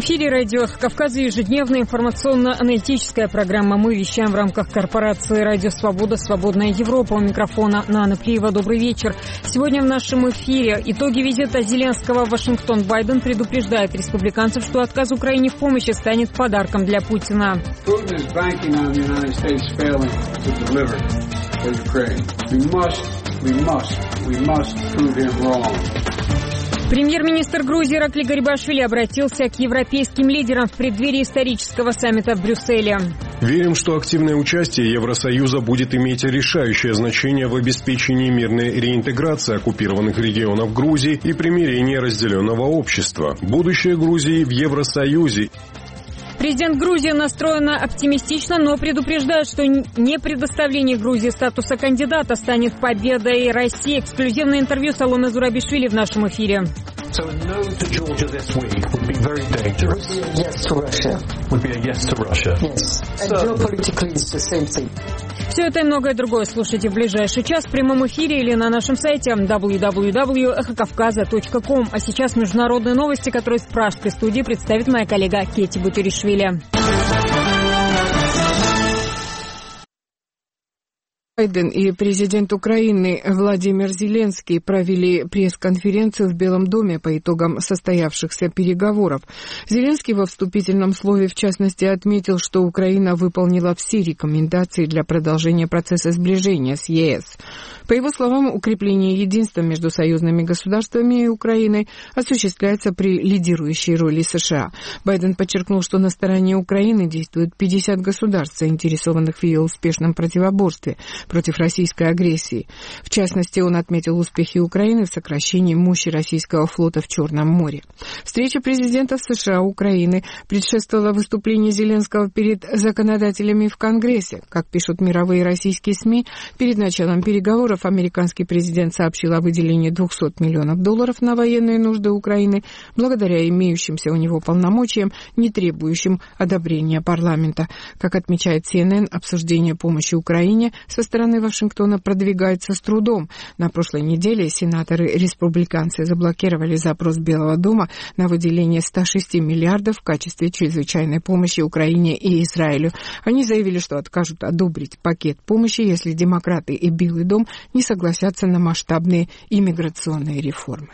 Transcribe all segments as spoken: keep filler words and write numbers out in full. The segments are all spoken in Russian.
эфире радио «Кавказ», ежедневная информационно-аналитическая программа. Мы вещаем в рамках корпорации «Радио Свобода», «Свободная Европа». У микрофона Нана Плиева. Добрый вечер. Сегодня в нашем эфире итоги визита Зеленского в Вашингтон. Байден предупреждает республиканцев, что отказ Украине в помощи станет подарком для Путина. Премьер-министр Грузии Иракли Гарибашвили обратился к европейским лидерам в преддверии исторического саммита в Брюсселе. Верим, что активное участие Евросоюза будет иметь решающее значение в обеспечении мирной реинтеграции оккупированных регионов Грузии и примирения разделенного общества. Будущее Грузии в Евросоюзе. Президент Грузии настроена оптимистично, но предупреждает, что не предоставление Грузии статуса кандидата станет победой России. Эксклюзивное интервью Саломе Зурабишвили в нашем эфире. So a no to Georgia this week would be very dangerous. Would be a yes to Russia. Would be a yes to Russia. Yes. And so, geopolitically it's the same thing. Все это и многое другое слушайте в ближайший час в прямом эфире или на нашем сайте дабл ю дабл ю дабл ю точка эхо кавказа точка ком. А сейчас международные новости, которые из пражской студии представит моя коллега Кети Бутеришвили. Байден и президент Украины Владимир Зеленский провели пресс-конференцию в Белом доме по итогам состоявшихся переговоров. Зеленский во вступительном слове, в частности, отметил, что Украина выполнила все рекомендации для продолжения процесса сближения с ЕС. По его словам, укрепление единства между союзными государствами и Украиной осуществляется при лидирующей роли США. Байден подчеркнул, что на стороне Украины действуют пятьдесят государств, заинтересованных в ее успешном противоборстве против российской агрессии. В частности, он отметил успехи Украины в сокращении мощи российского флота в Черном море. Встреча президентов США и Украины предшествовала выступлению Зеленского перед законодателями в Конгрессе. Как пишут мировые российские СМИ, перед началом переговоров американский президент сообщил о выделении двухсот миллионов долларов на военные нужды Украины, благодаря имеющимся у него полномочиям, не требующим одобрения парламента. Как отмечает си эн эн, обсуждение помощи Украине со стороны Вашингтона продвигается с трудом. На прошлой неделе сенаторы-республиканцы заблокировали запрос Белого дома на выделение ста шести миллиардов в качестве чрезвычайной помощи Украине и Израилю. Они заявили, что откажут одобрить пакет помощи, если демократы и Белый дом не согласятся на масштабные иммиграционные реформы.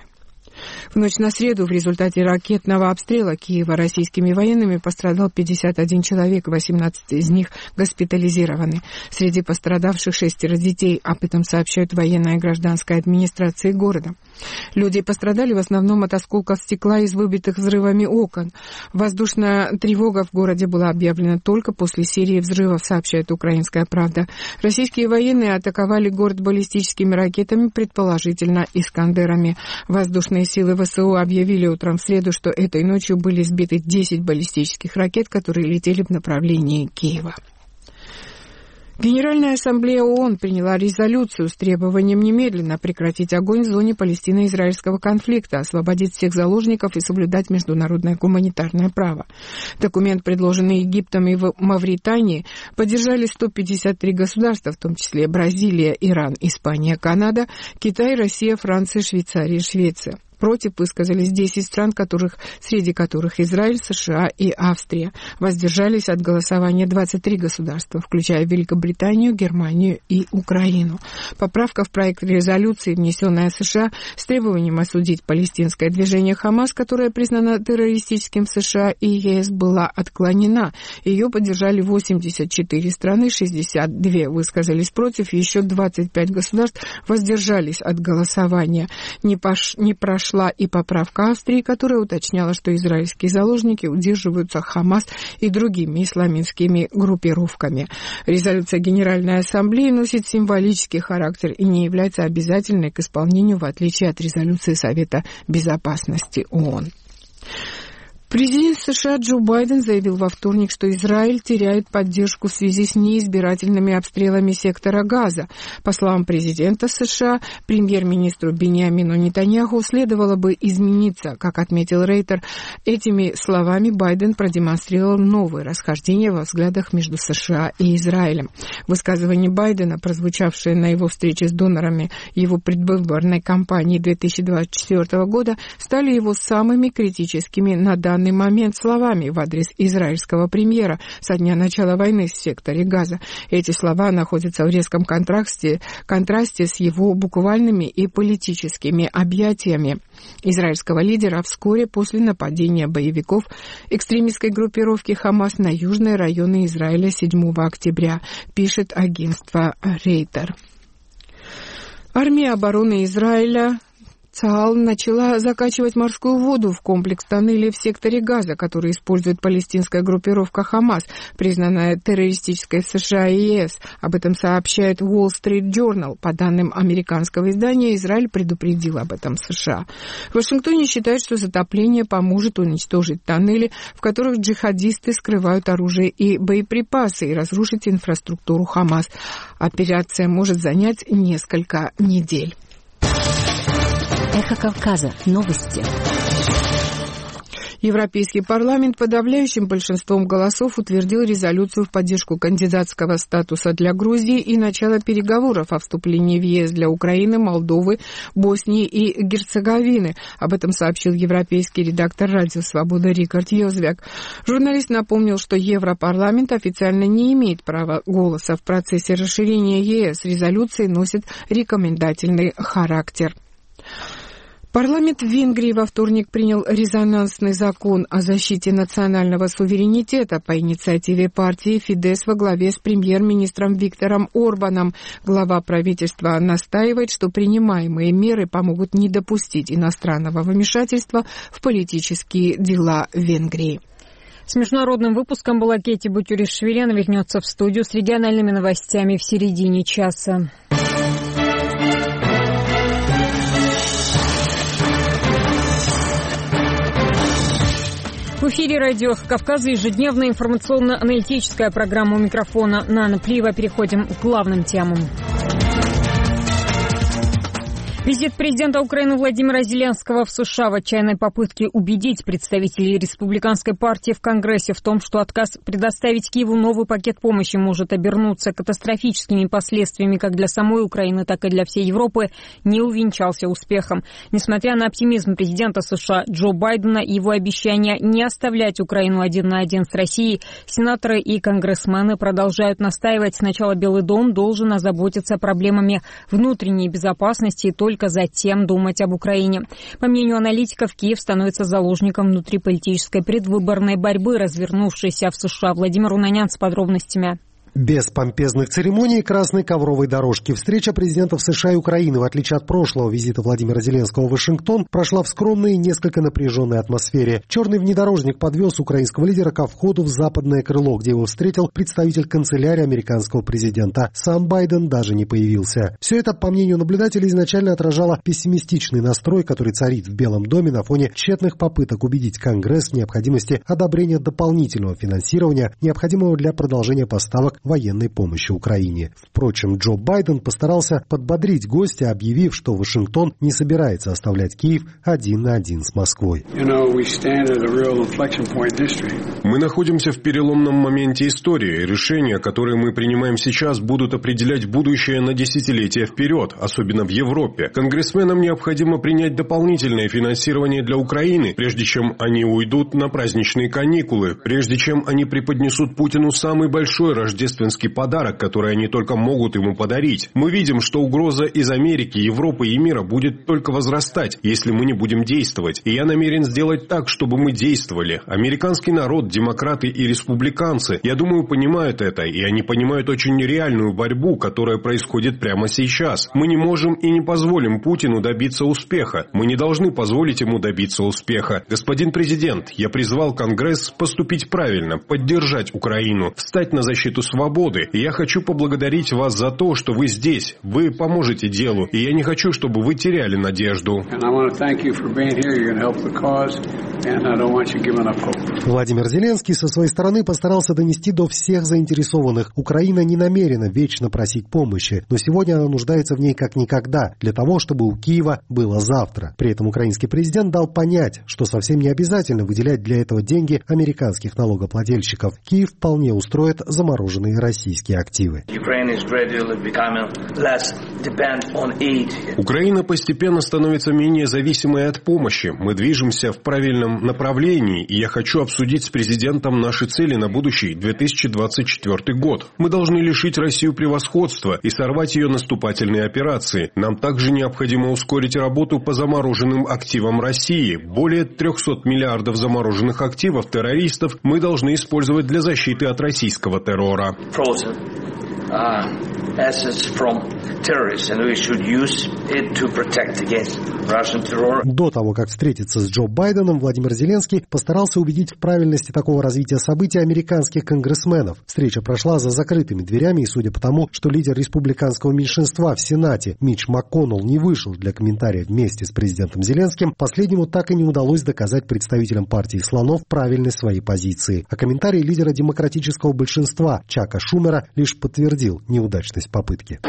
В ночь на среду в результате ракетного обстрела Киева российскими военными пострадал пятьдесят один человек, восемнадцать из них госпитализированы. Среди пострадавших шестеро детей, об этом сообщают военная и гражданская администрации города. Люди пострадали в основном от осколков стекла из выбитых взрывами окон. Воздушная тревога в городе была объявлена только после серии взрывов, сообщает «Украинская правда». Российские военные атаковали город баллистическими ракетами, предположительно «Искандерами». Воздушные силы ВСУ объявили утром в среду, что этой ночью были сбиты десять баллистических ракет, которые летели в направлении Киева. Генеральная ассамблея ООН приняла резолюцию с требованием немедленно прекратить огонь в зоне палестино-израильского конфликта, освободить всех заложников и соблюдать международное гуманитарное право. Документ, предложенный Египтом и Мавританией, поддержали сто пятьдесят три государства, в том числе Бразилия, Иран, Испания, Канада, Китай, Россия, Франция, Швейцария и Швеция. Против высказались десять стран, которых, среди которых Израиль, США и Австрия. Воздержались от голосования двадцать три государства, включая Великобританию, Германию и Украину. Поправка в проект резолюции, внесенная США с требованием осудить палестинское движение «Хамас», которое признано террористическим в США и ЕС, была отклонена. Ее поддержали восемьдесят четыре страны, шестьдесят две высказались против, еще двадцать пять государств воздержались от голосования. Не, пош... не прошла и поправка Австрии, которая уточняла, что израильские заложники удерживаются Хамас и другими исламистскими группировками. Резолюция Генеральной Ассамблеи носит символический характер и не является обязательной к исполнению, в отличие от резолюции Совета Безопасности ООН. Президент США Джо Байден заявил во вторник, что Израиль теряет поддержку в связи с неизбирательными обстрелами сектора Газа. По словам президента США, премьер-министру Биньямину Нетаньяху следовало бы измениться. Как отметил Рейтер, этими словами Байден продемонстрировал новые расхождения во взглядах между США и Израилем. Высказывания Байдена, прозвучавшие на его встрече с донорами его предвыборной кампании две тысячи двадцать четвёртого года, стали его самыми критическими на данный данный момент словами в адрес израильского премьера со дня начала войны в секторе Газа. Эти слова находятся в резком контрасте, контрасте с его буквальными и политическими объятиями израильского лидера вскоре после нападения боевиков экстремистской группировки «Хамас» на южные районы Израиля седьмого октября, пишет агентство Рейтер. Армия обороны Израиля ЦААЛ начала закачивать морскую воду в комплекс тоннелей в секторе Газа, который использует палестинская группировка «Хамас», признанная террористической в США и ЕС. Об этом сообщает Wall Street Journal. По данным американского издания, Израиль предупредил об этом США. В Вашингтоне считают, что затопление поможет уничтожить тоннели, в которых джихадисты скрывают оружие и боеприпасы, и разрушить инфраструктуру «Хамас». Операция может занять несколько недель. Эхо Кавказа. Новости. Европейский парламент подавляющим большинством голосов утвердил резолюцию в поддержку кандидатского статуса для Грузии и начала переговоров о вступлении в ЕС для Украины, Молдовы, Боснии и Герцеговины. Об этом сообщил европейский редактор «Радио Свобода» Рикард Йозвяк. Журналист напомнил, что Европарламент официально не имеет права голоса в процессе расширения ЕС. Резолюции носят рекомендательный характер. Парламент Венгрии во вторник принял резонансный закон о защите национального суверенитета по инициативе партии «Фидес» во главе с премьер-министром Виктором Орбаном. Глава правительства настаивает, что принимаемые меры помогут не допустить иностранного вмешательства в политические дела Венгрии. С международным выпуском была Кетти Бутюришвили. Она вернется в студию с региональными новостями в середине часа. В эфире радио Кавказа ежедневная информационно-аналитическая программа. У микрофона Нана Плиева. Переходим к главным темам. Визит президента Украины Владимира Зеленского в США в отчаянной попытке убедить представителей республиканской партии в Конгрессе в том, что отказ предоставить Киеву новый пакет помощи может обернуться катастрофическими последствиями как для самой Украины, так и для всей Европы, не увенчался успехом. Несмотря на оптимизм президента США Джо Байдена и его обещание не оставлять Украину один на один с Россией, сенаторы и конгрессмены продолжают настаивать. Сначала Белый дом должен озаботиться проблемами внутренней безопасности и только затем думать об Украине. По мнению аналитиков, Киев становится заложником внутриполитической предвыборной борьбы, развернувшейся в США. Владимир Унанян с подробностями. Без помпезных церемоний и красной ковровой дорожки. Встреча президентов США и Украины, в отличие от прошлого визита Владимира Зеленского в Вашингтон, прошла в скромной и несколько напряженной атмосфере. Черный внедорожник подвез украинского лидера ко входу в западное крыло, где его встретил представитель канцелярии американского президента. Сам Байден даже не появился. Все это, по мнению наблюдателей, изначально отражало пессимистичный настрой, который царит в Белом доме на фоне тщетных попыток убедить Конгресс в необходимости одобрения дополнительного финансирования, необходимого для продолжения поставок военной помощи Украине. Впрочем, Джо Байден постарался подбодрить гостя, объявив, что Вашингтон не собирается оставлять Киев один на один с Москвой. Мы находимся в переломном моменте истории. Решения, которые мы принимаем сейчас, будут определять будущее на десятилетия вперед, особенно в Европе. Конгрессменам необходимо принять дополнительное финансирование для Украины, прежде чем они уйдут на праздничные каникулы, прежде чем они преподнесут Путину самый большой рождественский подарок, который они только могут ему подарить. Мы видим, что угроза из Америки, Европы и мира будет только возрастать, если мы не будем действовать. И я намерен сделать так, чтобы мы действовали. Американский народ, демократы и республиканцы, я думаю, понимают это, и они понимают очень реальную борьбу, которая происходит прямо сейчас. Мы не можем и не позволим Путину добиться успеха. Мы не должны позволить ему добиться успеха. Господин президент, я призвал Конгресс поступить правильно, поддержать Украину, встать на защиту свободы. свободы. И я хочу поблагодарить вас за то, что вы здесь. Вы поможете делу. И я не хочу, чтобы вы теряли надежду. Владимир Зеленский со своей стороны постарался донести до всех заинтересованных. Украина не намерена вечно просить помощи, но сегодня она нуждается в ней как никогда, для того, чтобы у Киева было завтра. При этом украинский президент дал понять, что совсем не обязательно выделять для этого деньги американских налогоплательщиков. Киев вполне устроит замороженные зарегистрированные российские активы. Украина постепенно становится менее зависимой от помощи. Мы движемся в правильном направлении, и я хочу обсудить с президентом наши цели на будущий две тысячи двадцать четвёртый год. Мы должны лишить Россию превосходства и сорвать ее наступательные операции. Нам также необходимо ускорить работу по замороженным активам России. Более трехсот миллиардов замороженных активов террористов мы должны использовать для защиты от российского террора. До того, как встретиться с Джо Байденом, Владимир Зеленский постарался убедить в правильности такого развития событий американских конгрессменов. Встреча прошла за закрытыми дверями, и судя по тому, что лидер республиканского меньшинства в Сенате Митч МакКоннелл не вышел для комментариев вместе с президентом Зеленским, последнему так и не удалось доказать представителям партии слонов правильность своей позиции. А комментарий лидера демократического большинства Чака Шумера лишь подтвердил неудачность попытки.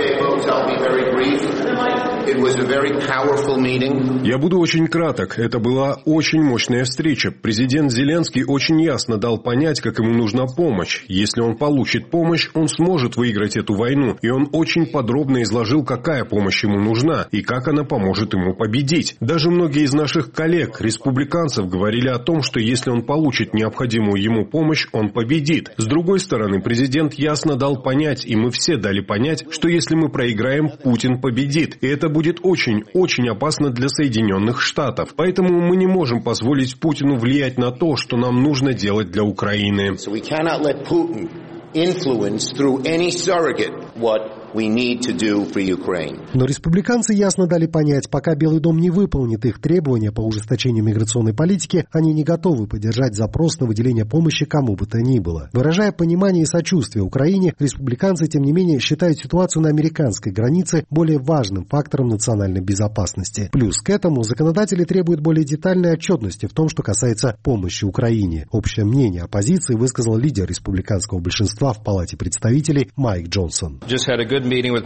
Я буду очень краток. Это была очень мощная встреча. Президент Зеленский очень ясно дал понять, как ему нужна помощь. Если он получит помощь, он сможет выиграть эту войну. И он очень подробно изложил, какая помощь ему нужна и как она поможет ему победить. Даже многие из наших коллег, республиканцев, говорили о том, что если он получит необходимую ему помощь, он победит. С другой стороны, президент ясно дал понять, и мы все дали понять, что если мы проиграем, Путин победит. И это будет очень-очень опасно для Соединенных Штатов. Поэтому мы не можем позволить Путину влиять на то, что нам нужно делать для Украины. Но республиканцы ясно дали понять, пока Белый дом не выполнит их требования по ужесточению миграционной политики, они не готовы поддержать запрос на выделение помощи кому бы то ни было. Выражая понимание и сочувствие Украине, республиканцы, тем не менее, считают ситуацию на американской границе более важным фактором национальной безопасности. Плюс к этому законодатели требуют более детальной отчетности в том, что касается помощи Украине. Общее мнение оппозиции высказал лидер республиканского большинства в Палате представителей Майк Джонсон. У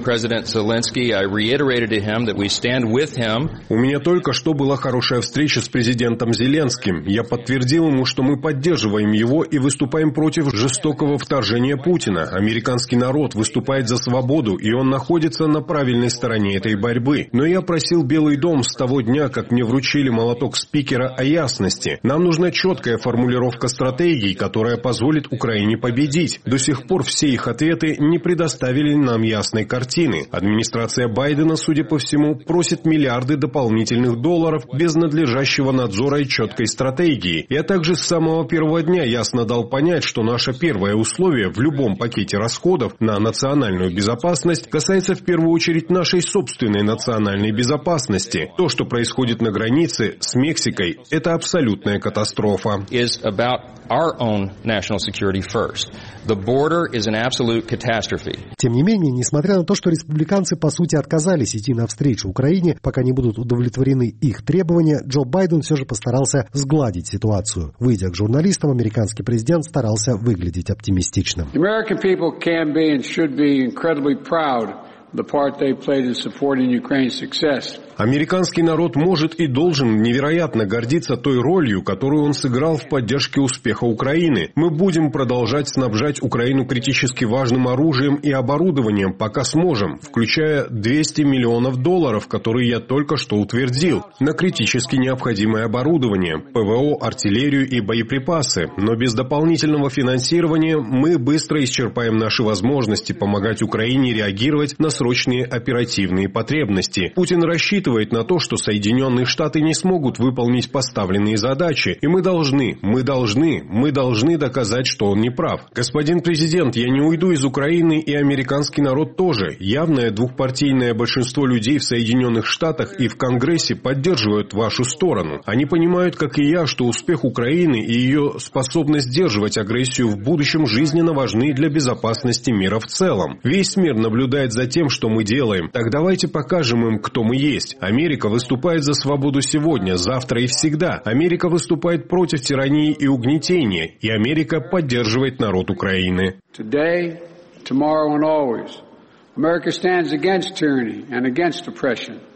меня только что была хорошая встреча с президентом Зеленским. Я подтвердил ему, что мы поддерживаем его и выступаем против жестокого вторжения Путина. Американский народ выступает за свободу, и он находится на правильной стороне этой борьбы. Но я просил Белый дом с того дня, как мне вручили молоток спикера, о ясности. Нам нужна четкая формулировка стратегий, которая позволит Украине победить. До сих пор все их ответы не предоставили нам ясности. Картины. Администрация Байдена, судя по всему, просит миллиарды дополнительных долларов без надлежащего надзора и четкой стратегии. Я также с самого первого дня ясно дал понять, что наше первое условие в любом пакете расходов на национальную безопасность касается в первую очередь нашей собственной национальной безопасности. То, что происходит на границе с Мексикой, это абсолютная катастрофа. Тем не менее, несмотря на то, что республиканцы по сути отказались идти навстречу Украине, пока не будут удовлетворены их требования, Джо Байден все же постарался сгладить ситуацию. Выйдя к журналистам, американский президент старался выглядеть оптимистичным. Американский народ может и должен невероятно гордиться той ролью, которую он сыграл в поддержке успеха Украины. Мы будем продолжать снабжать Украину критически важным оружием и оборудованием, пока сможем, включая двести миллионов долларов, которые я только что утвердил, на критически необходимое оборудование, ПВО, артиллерию и боеприпасы. Но без дополнительного финансирования мы быстро исчерпаем наши возможности помогать Украине реагировать на срочные оперативные потребности. Путин рассчитывает на то, что Соединенные Штаты не смогут выполнить поставленные задачи, и мы должны, мы должны, мы должны доказать, что он не прав. Господин президент, я не уйду из Украины, и американский народ тоже. Явное двухпартийное большинство людей в Соединенных Штатах и в Конгрессе поддерживают вашу сторону. Они понимают, как и я, что успех Украины и ее способность сдерживать агрессию в будущем жизненно важны для безопасности мира в целом. Весь мир наблюдает за тем, что мы делаем. Так давайте покажем им, кто мы есть. Америка выступает за свободу сегодня, завтра и всегда. Америка выступает против тирании и угнетения, и Америка поддерживает народ Украины. Today, tomorrow and always, America stands against tyranny and against oppression.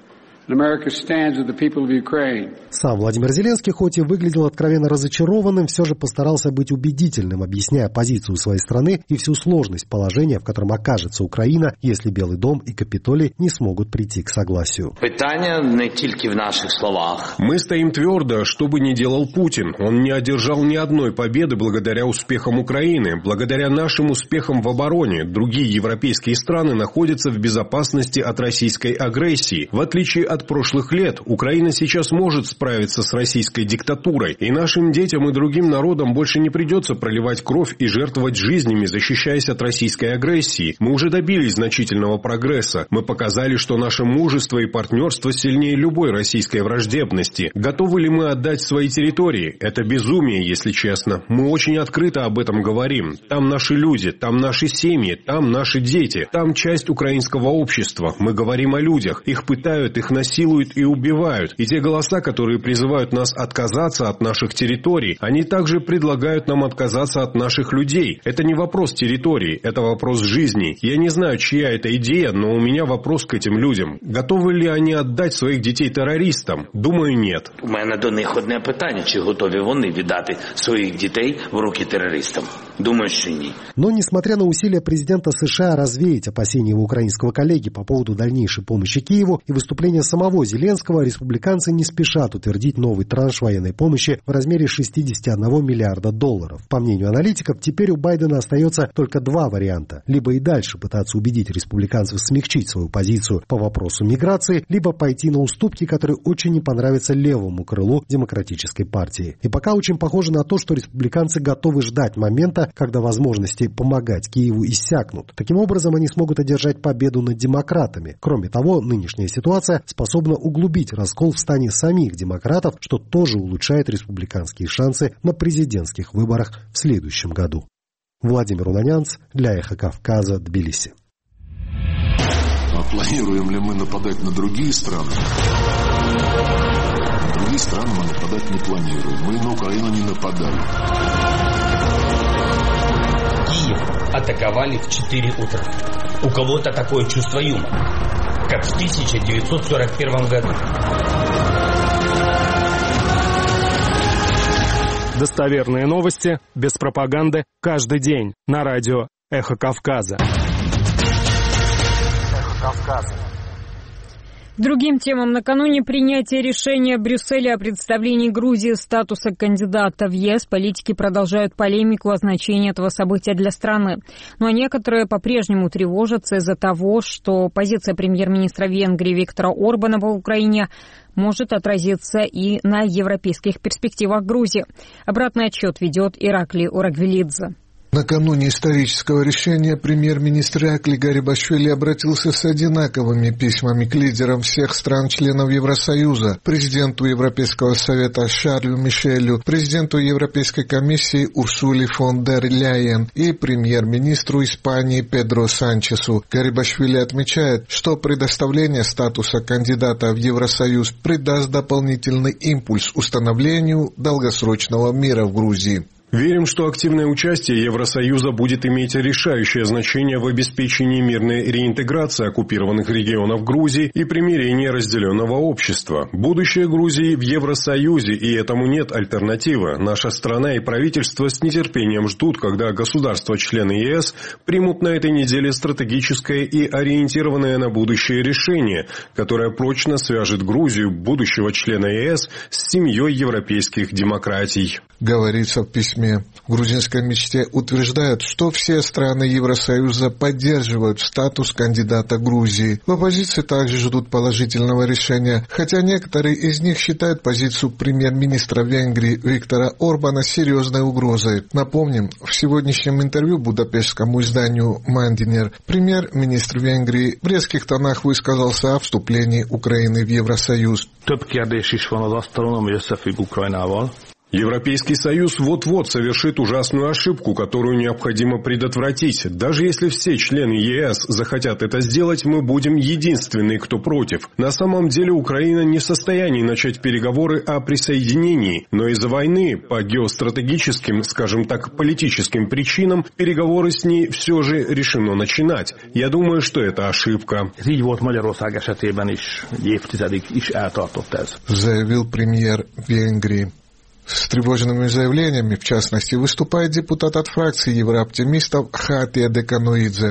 Сам Владимир Зеленский, хоть и выглядел откровенно разочарованным, все же постарался быть убедительным, объясняя позицию своей страны и всю сложность положения, в котором окажется Украина, если Белый дом и Капитолий не смогут прийти к согласию. Питание не только в наших словах. Мы стоим твердо, что бы ни делал Путин. Он не одержал ни одной победы благодаря успехам Украины. Благодаря нашим успехам в обороне другие европейские страны находятся в безопасности от российской агрессии. В отличие от прошлых лет, Украина сейчас может справиться с российской диктатурой. И нашим детям и другим народам больше не придется проливать кровь и жертвовать жизнями, защищаясь от российской агрессии. Мы уже добились значительного прогресса. Мы показали, что наше мужество и партнерство сильнее любой российской враждебности. Готовы ли мы отдать свои территории? Это безумие, если честно. Мы очень открыто об этом говорим. Там наши люди, там наши семьи, там наши дети, там часть украинского общества. Мы говорим о людях. Их пытают, их насилуют и убивают. И те голоса, которые призывают нас отказаться от наших территорий, они также предлагают нам отказаться от наших людей. Это не вопрос территории, это вопрос жизни. Я не знаю, чья это идея, но у меня вопрос к этим людям. Готовы ли они отдать своих детей террористам? Думаю, нет. У мене до них одне питання, чи готові вони віддати своїх дітей в руки терористам? Думаю, что нет. Но, несмотря на усилия президента США развеять опасения его украинского коллеги по поводу дальнейшей помощи Киеву и выступления самого Зеленского, республиканцы не спешат утвердить новый транш военной помощи в размере шестьдесят один миллиарда долларов. По мнению аналитиков, теперь у Байдена остается только два варианта. Либо и дальше пытаться убедить республиканцев смягчить свою позицию по вопросу миграции, либо пойти на уступки, которые очень не понравятся левому крылу Демократической партии. И пока очень похоже на то, что республиканцы готовы ждать момента, когда возможности помогать Киеву иссякнут. Таким образом, они смогут одержать победу над демократами. Кроме того, нынешняя ситуация способна углубить раскол в стане самих демократов, что тоже улучшает республиканские шансы на президентских выборах в следующем году. Владимир Унанянц для «Эхо Кавказа», Тбилиси. А планируем ли мы нападать на другие страны? На другие страны мы нападать не планируем. Мы на Украину не нападали. Киев атаковали в четыре утра. У кого-то такое чувство юмора, как в тысяча девятьсот сорок первом году. Достоверные новости, без пропаганды, каждый день на радио «Эхо Кавказа». «Эхо Кавказа». Другим темам. Накануне принятия решения Брюсселя о представлении Грузии статуса кандидата в ЕС политики продолжают полемику о значении этого события для страны. Но некоторые по-прежнему тревожатся из-за того, что позиция премьер-министра Венгрии Виктора Орбана в Украине может отразиться и на европейских перспективах Грузии. Обратный отчет ведет Ираклий Урагвелидзе. Накануне исторического решения премьер-министр Ираклий Гарибашвили обратился с одинаковыми письмами к лидерам всех стран-членов Евросоюза, президенту Европейского совета Шарлю Мишелю, президенту Европейской комиссии Урсуле фон дер Ляйен и премьер-министру Испании Педро Санчесу. Гарибашвили отмечает, что предоставление статуса кандидата в Евросоюз придаст дополнительный импульс установлению долгосрочного мира в Грузии. Верим, что активное участие Евросоюза будет иметь решающее значение в обеспечении мирной реинтеграции оккупированных регионов Грузии и примирении разделенного общества. Будущее Грузии в Евросоюзе, и этому нет альтернативы. Наша страна и правительство с нетерпением ждут, когда государства-члены ЕС примут на этой неделе стратегическое и ориентированное на будущее решение, которое прочно свяжет Грузию, будущего члена ЕС, с семьей европейских демократий. Говорится в письме. В грузинской мечте утверждают, что все страны Евросоюза поддерживают статус кандидата Грузии. В оппозиции также ждут положительного решения, хотя некоторые из них считают позицию премьер-министра Венгрии Виктора Орбана серьезной угрозой. Напомним, в сегодняшнем интервью будапештскому изданию «Мандинер» премьер-министр Венгрии в резких тонах высказался о вступлении Украины в Евросоюз. Több kérdés is van az asztalon, ami összefügg Ukrajnával. Европейский Союз вот-вот совершит ужасную ошибку, которую необходимо предотвратить. Даже если все члены ЕС захотят это сделать, мы будем единственные, кто против. На самом деле Украина не в состоянии начать переговоры о присоединении, но из-за войны по геостратегическим, скажем так, политическим причинам переговоры с ней все же решено начинать. Я думаю, что это ошибка. Заявил премьер Венгрии. С тревожными заявлениями, в частности, выступает депутат от фракции еврооптимистов Хатия Декануидзе.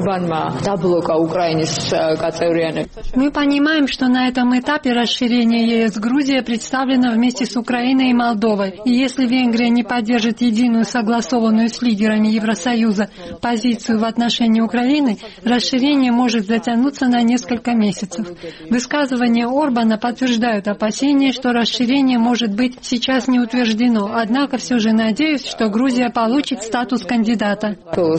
Мы понимаем, что на этом этапе расширения ЕС Грузия представлена вместе с Украиной и Молдовой. И если Венгрия не поддержит единую согласованную с лидерами Евросоюза позицию в отношении Украины, расширение может затянуться на несколько месяцев. Высказывания Орбана подтверждают опасения, что расширение может быть сейчас не утверждено. Однако все же надеюсь, что Грузия получит статус кандидата.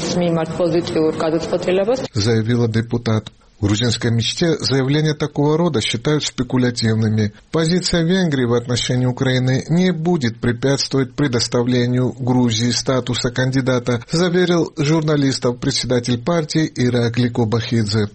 Заявила депутат. В грузинской мечте заявления такого рода считают спекулятивными. Позиция Венгрии в отношении Украины не будет препятствовать предоставлению Грузии статуса кандидата, заверил журналистов председатель партии Иракли Кобахидзе.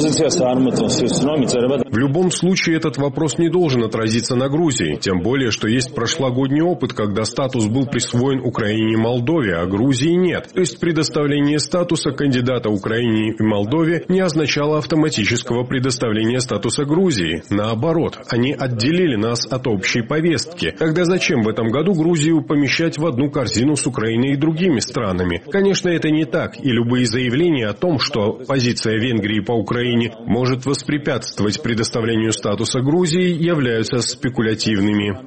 В любом случае этот вопрос не должен отразиться на Грузии, тем более, что есть прошлогодний опыт, когда статус был присвоен Украине и Молдове, а Грузии нет. То есть предоставление статуса кандидата Украине и Молдове не означало автоматического предоставления статуса Грузии. Наоборот, они отделили нас от общей повестки. Тогда зачем в этом году Грузию помещать в одну корзину с Украиной и другими странами? Конечно, это не так, и любые заявления о том, что позиция Венгрии по Украине может воспрепятствовать предоставлению статуса Грузии, являются спекулятивными.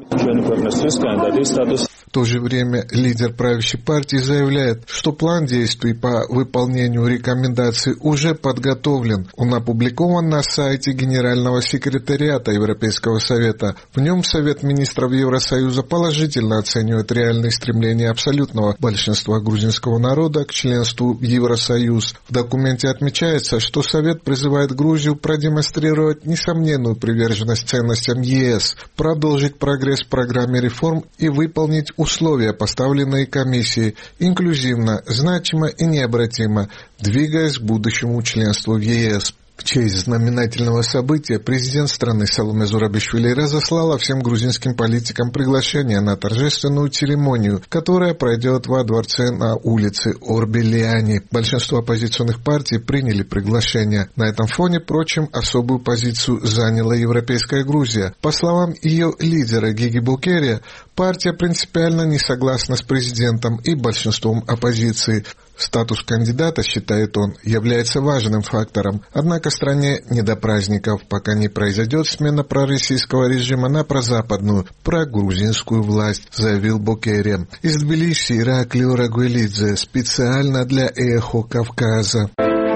В то же время лидер правящей партии заявляет, что план действий по выполнению рекомендаций уже подготовлен. Он опубликован на сайте Генерального секретариата Европейского совета. В нем Совет министров Евросоюза положительно оценивает реальные стремления абсолютного большинства грузинского народа к членству в Евросоюз. В документе отмечается, что Совет призывает Грузию продемонстрировать несомненную приверженность ценностям ЕС, продолжить прогресс в программе реформ и выполнить условия, поставленные комиссией, инклюзивно, значимо и необратимо, двигаясь к будущему членству в ЕС. В честь знаменательного события президент страны Саломе Зурабишвили разослала всем грузинским политикам приглашение на торжественную церемонию, которая пройдет во дворце на улице Орбелиани. Большинство оппозиционных партий приняли приглашение. На этом фоне, впрочем, особую позицию заняла Европейская Грузия. По словам ее лидера Гиги Букерия, партия принципиально не согласна с президентом и большинством оппозиции. Статус кандидата, считает он, является важным фактором. Однако стране не до праздников, пока не произойдет смена пророссийского режима на прозападную, прогрузинскую власть, заявил Букерия. Из Тбилиси Иракли Орагуэлидзе специально для «Эхо Кавказа».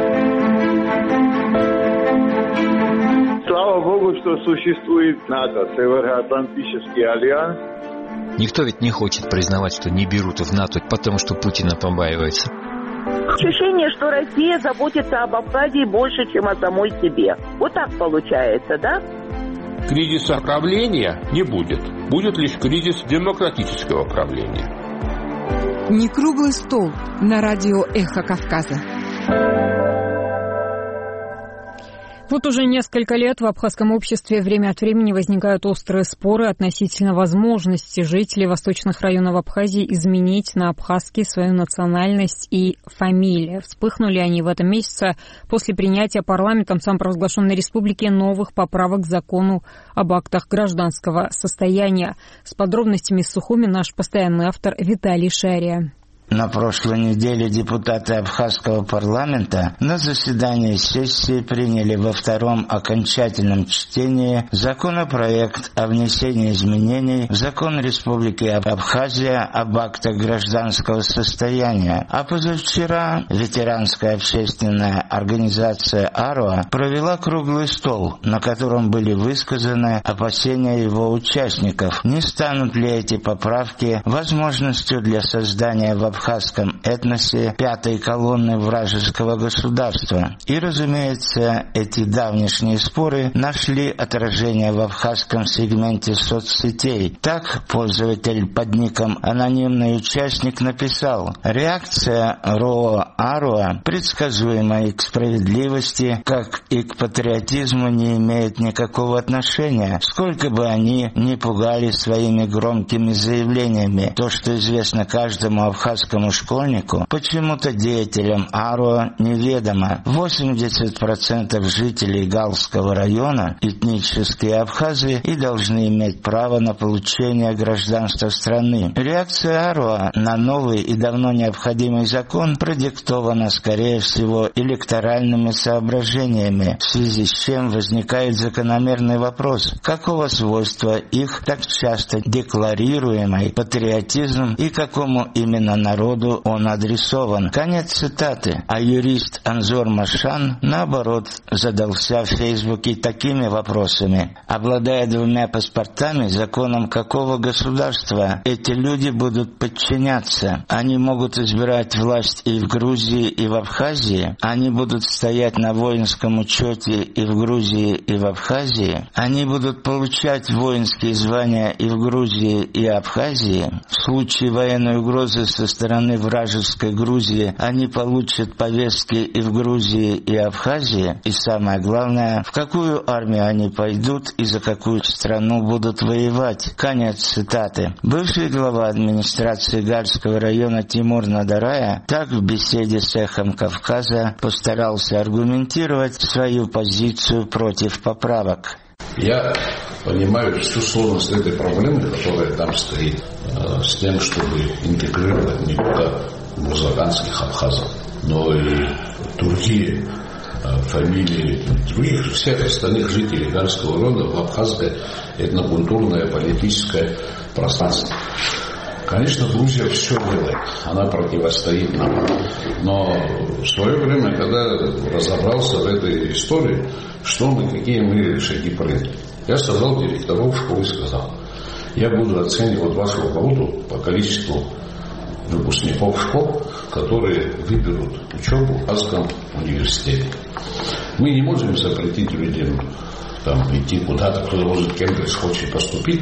Слава Богу, что существует НАТО, Североатлантический альянс. Никто ведь не хочет признавать, что не берут в НАТО, потому что Путина побаивается. Ощущение, что Россия заботится об Абхазии больше, чем о самой себе. Вот так получается, да? Кризиса правления не будет. Будет лишь кризис демократического правления. Не круглый стол на радио «Эхо Кавказа». Вот уже несколько лет в абхазском обществе время от времени возникают острые споры относительно возможности жителей восточных районов Абхазии изменить на абхазский свою национальность и фамилию. Вспыхнули они в этом месяце после принятия парламентом самопровозглашенной республики новых поправок к закону об актах гражданского состояния. С подробностями из Сухуми наш постоянный автор Виталий Шария. На прошлой неделе депутаты абхазского парламента на заседании сессии приняли во втором окончательном чтении законопроект о внесении изменений в закон Республики Абхазия об актах гражданского состояния. А позавчера ветеранская общественная организация АРОА провела круглый стол, на котором были высказаны опасения его участников. Не станут ли эти поправки возможностью для создания в абхазском этносе пятой колонны вражеского государства. И, разумеется, эти давнишние споры нашли отражение в абхазском сегменте соцсетей. Так, пользователь под ником «Анонимный участник» написал: «Реакция РОО «Аруа» предсказуемая и к справедливости, как и к патриотизму не имеет никакого отношения, сколько бы они ни пугали своими громкими заявлениями. То, что известно каждому абхазскому школьнику, почему-то деятелям АРО неведомо. восемьдесят процентов жителей Галского района этнические абхазы и должны иметь право на получение гражданства страны. Реакция АРО на новый и давно необходимый закон продиктована, скорее всего, электоральными соображениями, в связи с чем возникает закономерный вопрос, какого свойства их так часто декларируемый патриотизм и какому именно народу он адресован». Конец цитаты. А юрист Анзор Машан, наоборот, задался в Фейсбуке такими вопросами. Обладая двумя паспортами, законом какого государства эти люди будут подчиняться? Они могут избирать власть и в Грузии, и в Абхазии? Они будут стоять на воинском учете и в Грузии, и в Абхазии? Они будут получать воинские звания и в Грузии, и Абхазии? В случае военной угрозы со стороны вражеской Грузии они получат повестки и в Грузии, и Абхазии? И самое главное, в какую армию они пойдут и за какую страну будут воевать? Конец цитаты. Бывший глава администрации Гальского района Тимур Надарая так в беседе с «Эхом Кавказа» постарался аргументировать свою позицию против поправок. Я понимаю всю сложность этой проблемы, которая там стоит, э, с тем, чтобы интегрировать не только музыкантских абхазов, но и другие э, фамилии других, всех остальных жителей Гальского района в абхазское этнокультурное политическое пространство. Конечно, Грузия все делает, она противостоит нам. Но в свое время, когда разобрался в этой истории, что мы, какие мы шаги приняли, я сказал директору школы и сказал: я буду оценивать вашу работу по количеству выпускников школ, которые выберут учебу в Абхазском университете. Мы не можем запретить людям там, идти куда-то, кто может в Кембридж хочет поступить.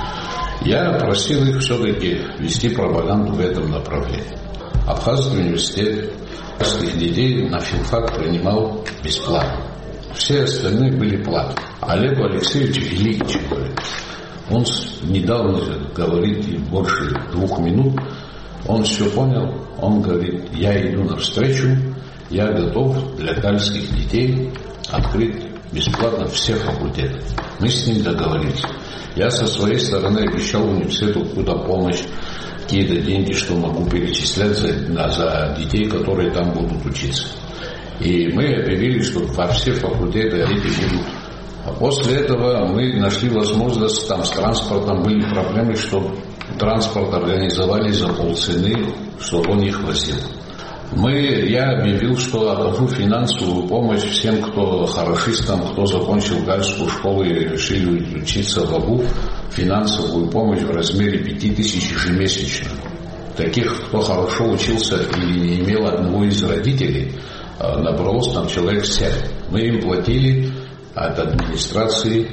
Я просил их все-таки вести пропаганду в этом направлении. Абхазский университет абхазских детей на филфак принимал бесплатно. Все остальные были платные. Олег Алексеевич великий человек. Он недавно говорит больше двух минут. Он все понял. Он говорит: я иду навстречу, я готов для гальских детей открыть бесплатно все факультеты. Мы с ним договорились. Я со своей стороны обещал университету какую-то помощь, какие-то деньги, что могу перечислять за, за детей, которые там будут учиться. И мы объявили, что во все факультеты дети будут. А после этого мы нашли возможность, там с транспортом были проблемы, чтобы транспорт организовали за полцены, чтобы он их возил. Мы, я объявил, что окажу финансовую помощь всем, кто хорошистам, кто закончил гальскую школу и решили учиться в АГУ, финансовую помощь в размере пяти тысяч ежемесячно. Таких, кто хорошо учился или не имел одного из родителей, набралось там человек семь. Мы им платили от администрации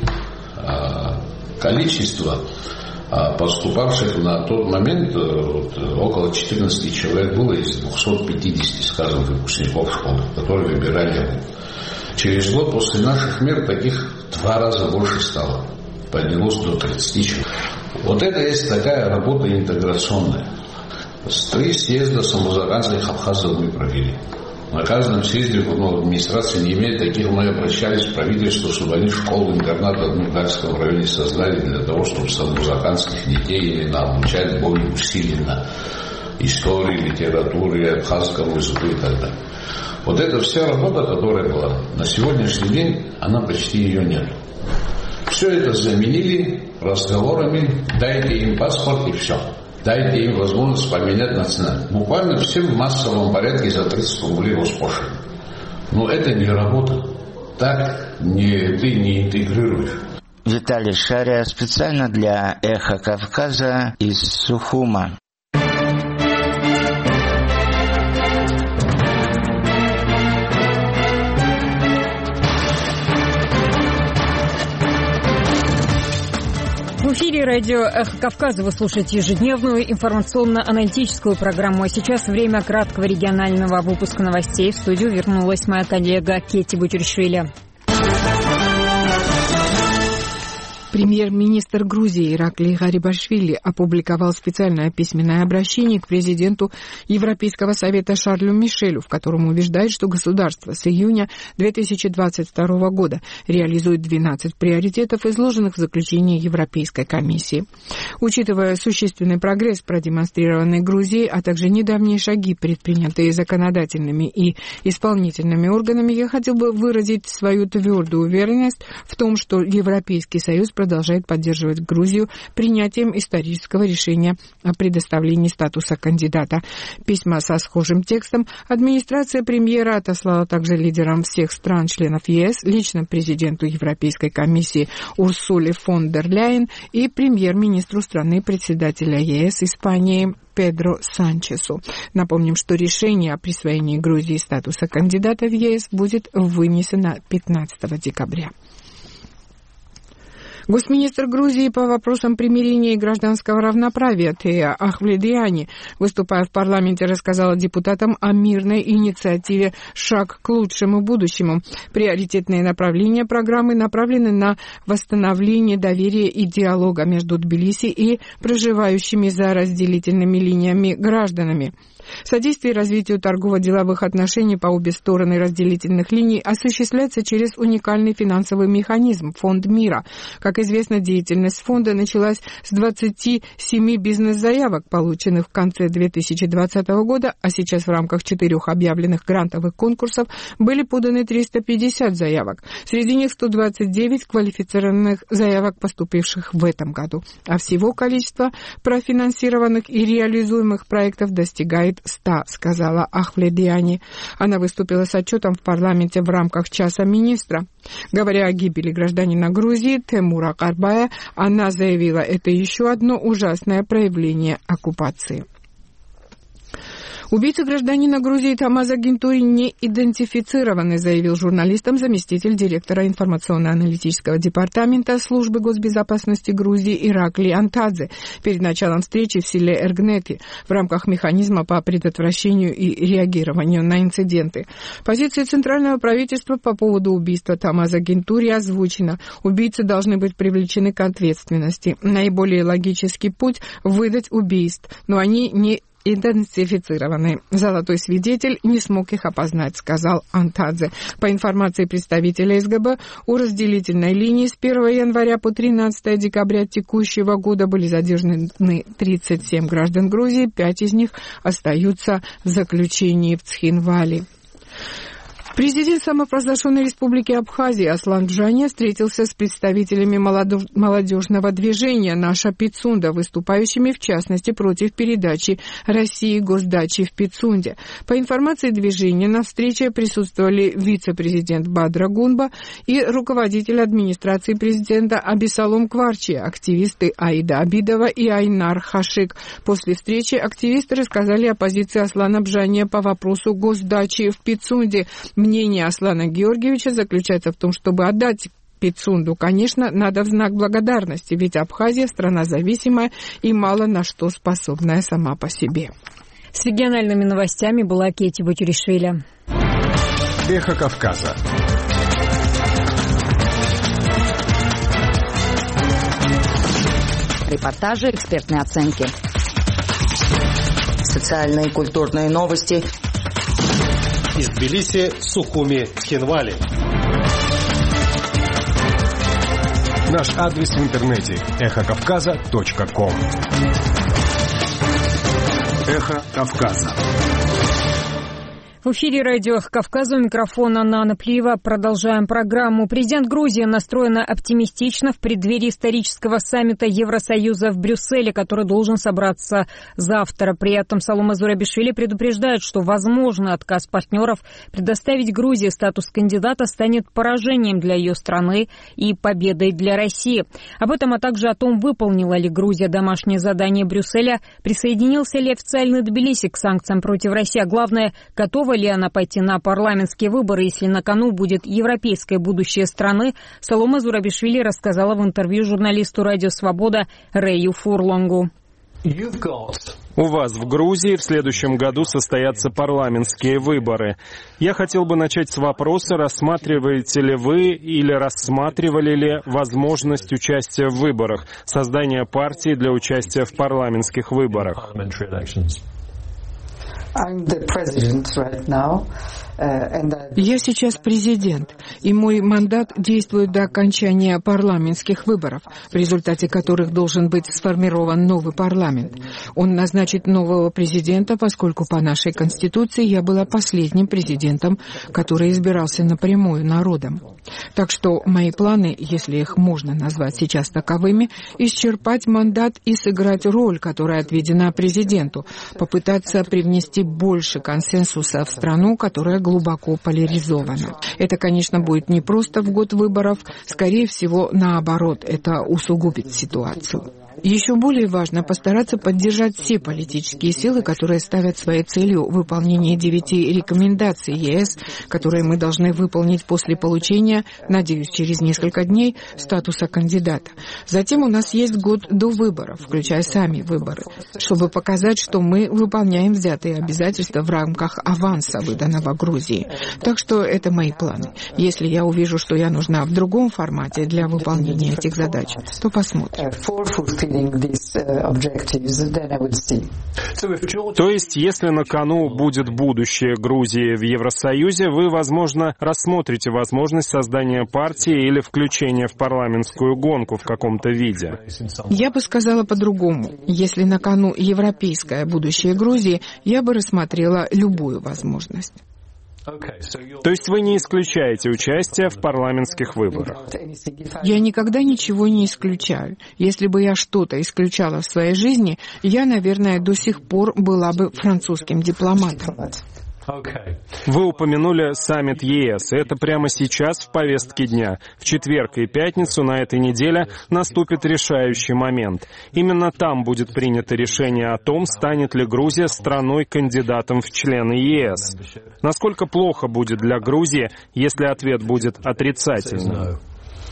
количество поступавших на тот момент вот, около четырнадцати человек было из двухсот пятидесяти, скажем, выпускников школы, которые выбирали. Через год после наших мер таких два раза больше стало. Поднялось до тридцати человек. Вот это есть такая работа интеграционная. С три съезда самозаганских абхазов мы провели. На каждом съезде ну, администрация не имеет таких, мы обращались в правительство, чтобы они школу-интернат в одном Гальском районе создали для того, чтобы самозаганских детей именно обучать более усиленно истории, литературе, абхазскому языку и так далее. Вот эта вся работа, которая была на сегодняшний день, она почти ее нет. Все это заменили разговорами: дайте им паспорт и все. Дайте им возможность поменять национальность. Буквально все в массовом порядке за тридцать рублей госпошлины. Но это не работа. Так не, ты не интегрируешь. Виталий Шария специально для «Эхо Кавказа» из Сухума. В эфире радио «Эхо Кавказа» вы слушаете ежедневную информационно-аналитическую программу. А сейчас время краткого регионального выпуска новостей. В студию вернулась моя коллега Кетти Бутюршвили. Премьер-министр Грузии Ираклий Гарибашвили опубликовал специальное письменное обращение к президенту Европейского совета Шарлю Мишелю, в котором убеждает, что государство с июня две тысячи двадцать второго года реализует двенадцать приоритетов, изложенных в заключении Европейской комиссии. Учитывая существенный прогресс, продемонстрированный Грузией, а также недавние шаги, предпринятые законодательными и исполнительными органами, я хотел бы выразить свою твердую уверенность в том, что Европейский Союз продолжает поддерживать Грузию принятием исторического решения о предоставлении статуса кандидата. Письма со схожим текстом администрация премьера отослала также лидерам всех стран-членов ЕС, лично президенту Европейской комиссии Урсуле фон дер Ляйен и премьер-министру страны председателя ЕС Испании Педро Санчесу. Напомним, что решение о присвоении Грузии статуса кандидата в ЕС будет вынесено пятнадцатого декабря. Госминистр Грузии по вопросам примирения и гражданского равноправия Теа Ахвледиани, выступая в парламенте, рассказала депутатам о мирной инициативе «Шаг к лучшему будущему». Приоритетные направления программы направлены на восстановление доверия и диалога между Тбилиси и проживающими за разделительными линиями гражданами. Содействие развитию торгово-деловых отношений по обе стороны разделительных линий осуществляется через уникальный финансовый механизм «Фонд мира». Как известно, деятельность фонда началась с двадцати семи бизнес-заявок, полученных в конце две тысячи двадцатого года, а сейчас в рамках четырех объявленных грантовых конкурсов были поданы триста пятьдесят заявок. Среди них сто двадцать девять квалифицированных заявок, поступивших в этом году. А всего количество профинансированных и реализуемых проектов достигает ста, сказала Ахвледиани. Она выступила с отчетом в парламенте в рамках часа министра. Говоря о гибели гражданина Грузии Темура Карбая, она заявила, это еще одно ужасное проявление оккупации. Убийца гражданина Грузии Тамаза Гинтури не идентифицированы, заявил журналистам заместитель директора информационно-аналитического департамента службы госбезопасности Грузии Ираклий Антадзе перед началом встречи в селе Эргнети в рамках механизма по предотвращению и реагированию на инциденты. Позиция центрального правительства по поводу убийства Тамаза Гинтури озвучена. Убийцы должны быть привлечены к ответственности. Наиболее логический путь – выдать убийств, но они не идентифицированы. Золотой свидетель не смог их опознать, сказал Антадзе. По информации представителя СГБ, у разделительной линии с первого января по тринадцатого декабря текущего года были задержаны тридцать семь граждан Грузии, пять из них остаются в заключении в Цхинвали. Президент самопровозглашенной республики Абхазия Аслан Джани встретился с представителями молодежного движения «Наша Пицунда», выступающими в частности против передачи России госдачи в Пицунде. По информации движения, на встрече присутствовали вице-президент Бадра Гунба и руководитель администрации президента Абисалом Кварчи, активисты Аида Абидова и Айнар Хашик. После встречи активисты рассказали о позиции Аслана Джани по вопросу госдачи в Пицунде. Мнение Аслана Георгиевича заключается в том, чтобы отдать Пицунду, конечно, надо в знак благодарности, ведь Абхазия страна зависимая и мало на что способная сама по себе. С региональными новостями была Кетти Бутюршвили. Эхо Кавказа. Репортажи, экспертные оценки. Социальные и культурные новости. Из Тбилиси, Сухуми, Цхинвали. Наш адрес в интернете эхо кавказа точка ком. Эхо Кавказа. В эфире радио «Эхо Кавказа», у микрофона Нана Плиева. Продолжаем программу. Президент Грузии настроена оптимистично в преддверии исторического саммита Евросоюза в Брюсселе, который должен собраться завтра. При этом Салома Зурабишвили предупреждает, что возможный отказ партнеров предоставить Грузии статус кандидата станет поражением для ее страны и победой для России. Об этом, а также о том, выполнила ли Грузия домашнее задание Брюсселя, присоединился ли официальный Тбилиси к санкциям против России, а главное, готова готова ли она пойти на парламентские выборы, если на кону будет европейское будущее страны, Саломе Зурабишвили рассказала в интервью журналисту «Радио Свобода» Рэю Фурлонгу. У вас в Грузии в следующем году состоятся парламентские выборы. Я хотел бы начать с вопроса, рассматриваете ли вы или рассматривали ли возможность участия в выборах, создания партии для участия в парламентских выборах? Я сейчас президент, и мой мандат действует до окончания парламентских выборов, в результате которых должен быть сформирован новый парламент. Он назначит нового президента, поскольку по нашей Конституции я была последним президентом, который избирался напрямую народом. Так что мои планы, если их можно назвать сейчас таковыми, исчерпать мандат и сыграть роль, которая отведена президенту, попытаться привнести больше консенсуса в страну, которая глубоко поляризована. Это, конечно, будет не просто в год выборов, скорее всего, наоборот, это усугубит ситуацию. Еще более важно постараться поддержать все политические силы, которые ставят своей целью выполнение девяти рекомендаций ЕС, которые мы должны выполнить после получения, надеюсь, через несколько дней, статуса кандидата. Затем у нас есть год до выборов, включая сами выборы, чтобы показать, что мы выполняем взятые обязательства в рамках аванса, выданного Грузии. Так что это мои планы. Если я увижу, что я нужна в другом формате для выполнения этих задач, то посмотрим. То есть, если на кону будет будущее Грузии в Евросоюзе, вы, возможно, рассмотрите возможность создания партии или включения в парламентскую гонку в каком-то виде? Я бы сказала по-другому. Если на кону европейское будущее Грузии, я бы рассмотрела любую возможность. То есть вы не исключаете участие в парламентских выборах? Я никогда ничего не исключаю. Если бы я что-то исключала в своей жизни, я, наверное, до сих пор была бы французским дипломатом. Вы упомянули саммит ЕС. Это прямо сейчас в повестке дня. В четверг и пятницу на этой неделе наступит решающий момент. Именно там будет принято решение о том, станет ли Грузия страной-кандидатом в члены ЕС. Насколько плохо будет для Грузии, если ответ будет отрицательным?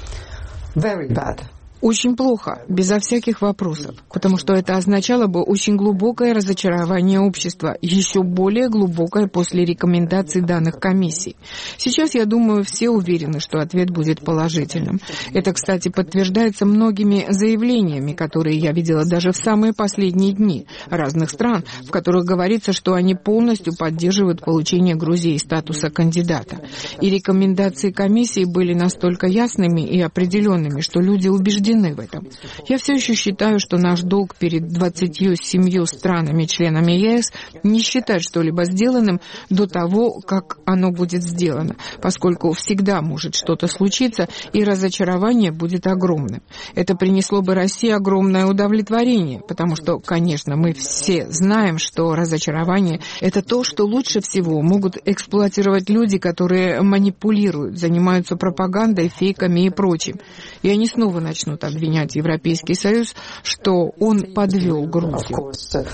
Очень плохо, безо всяких вопросов, потому что это означало бы очень глубокое разочарование общества, еще более глубокое после рекомендаций данных комиссий. Сейчас, я думаю, все уверены, что ответ будет положительным. Это, кстати, подтверждается многими заявлениями, которые я видела даже в самые последние дни разных стран, в которых говорится, что они полностью поддерживают получение Грузии статуса кандидата. И рекомендации комиссии были настолько ясными и определенными, что люди убеждены в этом. Я все еще считаю, что наш долг перед двадцатью семью странами-членами ЕС не считать что-либо сделанным до того, как оно будет сделано, поскольку всегда может что-то случиться, и разочарование будет огромным. Это принесло бы России огромное удовлетворение, потому что, конечно, мы все знаем, что разочарование — это то, что лучше всего могут эксплуатировать люди, которые манипулируют, занимаются пропагандой, фейками и прочим. И они снова начнут обвинять Европейский Союз, что он подвел Грузию.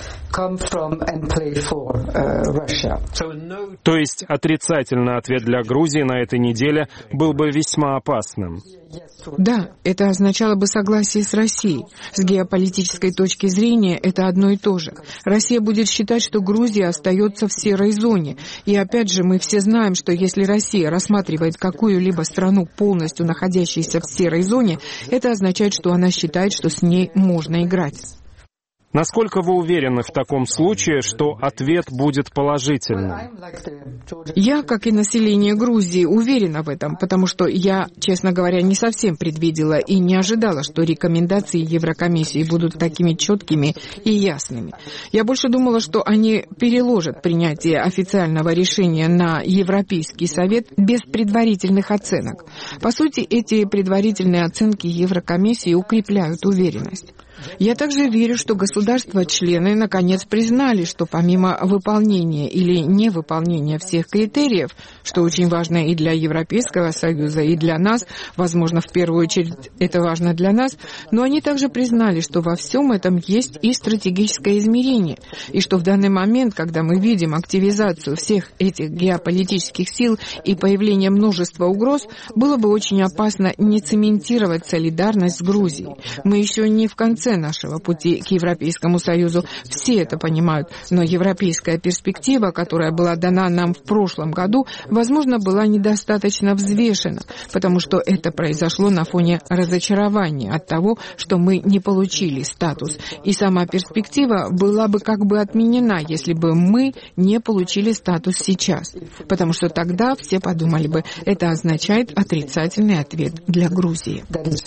То есть отрицательный ответ для Грузии на этой неделе был бы весьма опасным. Да, это означало бы согласие с Россией. С геополитической точки зрения это одно и то же. Россия будет считать, что Грузия остается в серой зоне. И опять же, мы все знаем, что если Россия рассматривает какую-либо страну, полностью находящуюся в серой зоне, это означает, что она считает, что с ней можно играть. Насколько вы уверены в таком случае, что ответ будет положительным? Я, как и население Грузии, уверена в этом, потому что я, честно говоря, не совсем предвидела и не ожидала, что рекомендации Еврокомиссии будут такими четкими и ясными. Я больше думала, что они переложат принятие официального решения на Европейский Совет без предварительных оценок. По сути, эти предварительные оценки Еврокомиссии укрепляют уверенность. Я также верю, что государства-члены наконец признали, что помимо выполнения или невыполнения всех критериев, что очень важно и для Европейского Союза, и для нас, возможно, в первую очередь это важно для нас, но они также признали, что во всем этом есть и стратегическое измерение, и что в данный момент, когда мы видим активизацию всех этих геополитических сил и появление множества угроз, было бы очень опасно не цементировать солидарность с Грузией. Мы еще не в конце нашего пути к Европейскому Союзу, все это понимают, но европейская перспектива, которая была дана нам в прошлом году, возможно, была недостаточно взвешена, потому что это произошло на фоне разочарования от того, что мы не получили статус. И сама перспектива была бы как бы отменена, если бы мы не получили статус сейчас. Потому что тогда все подумали бы, это означает отрицательный ответ для Грузии.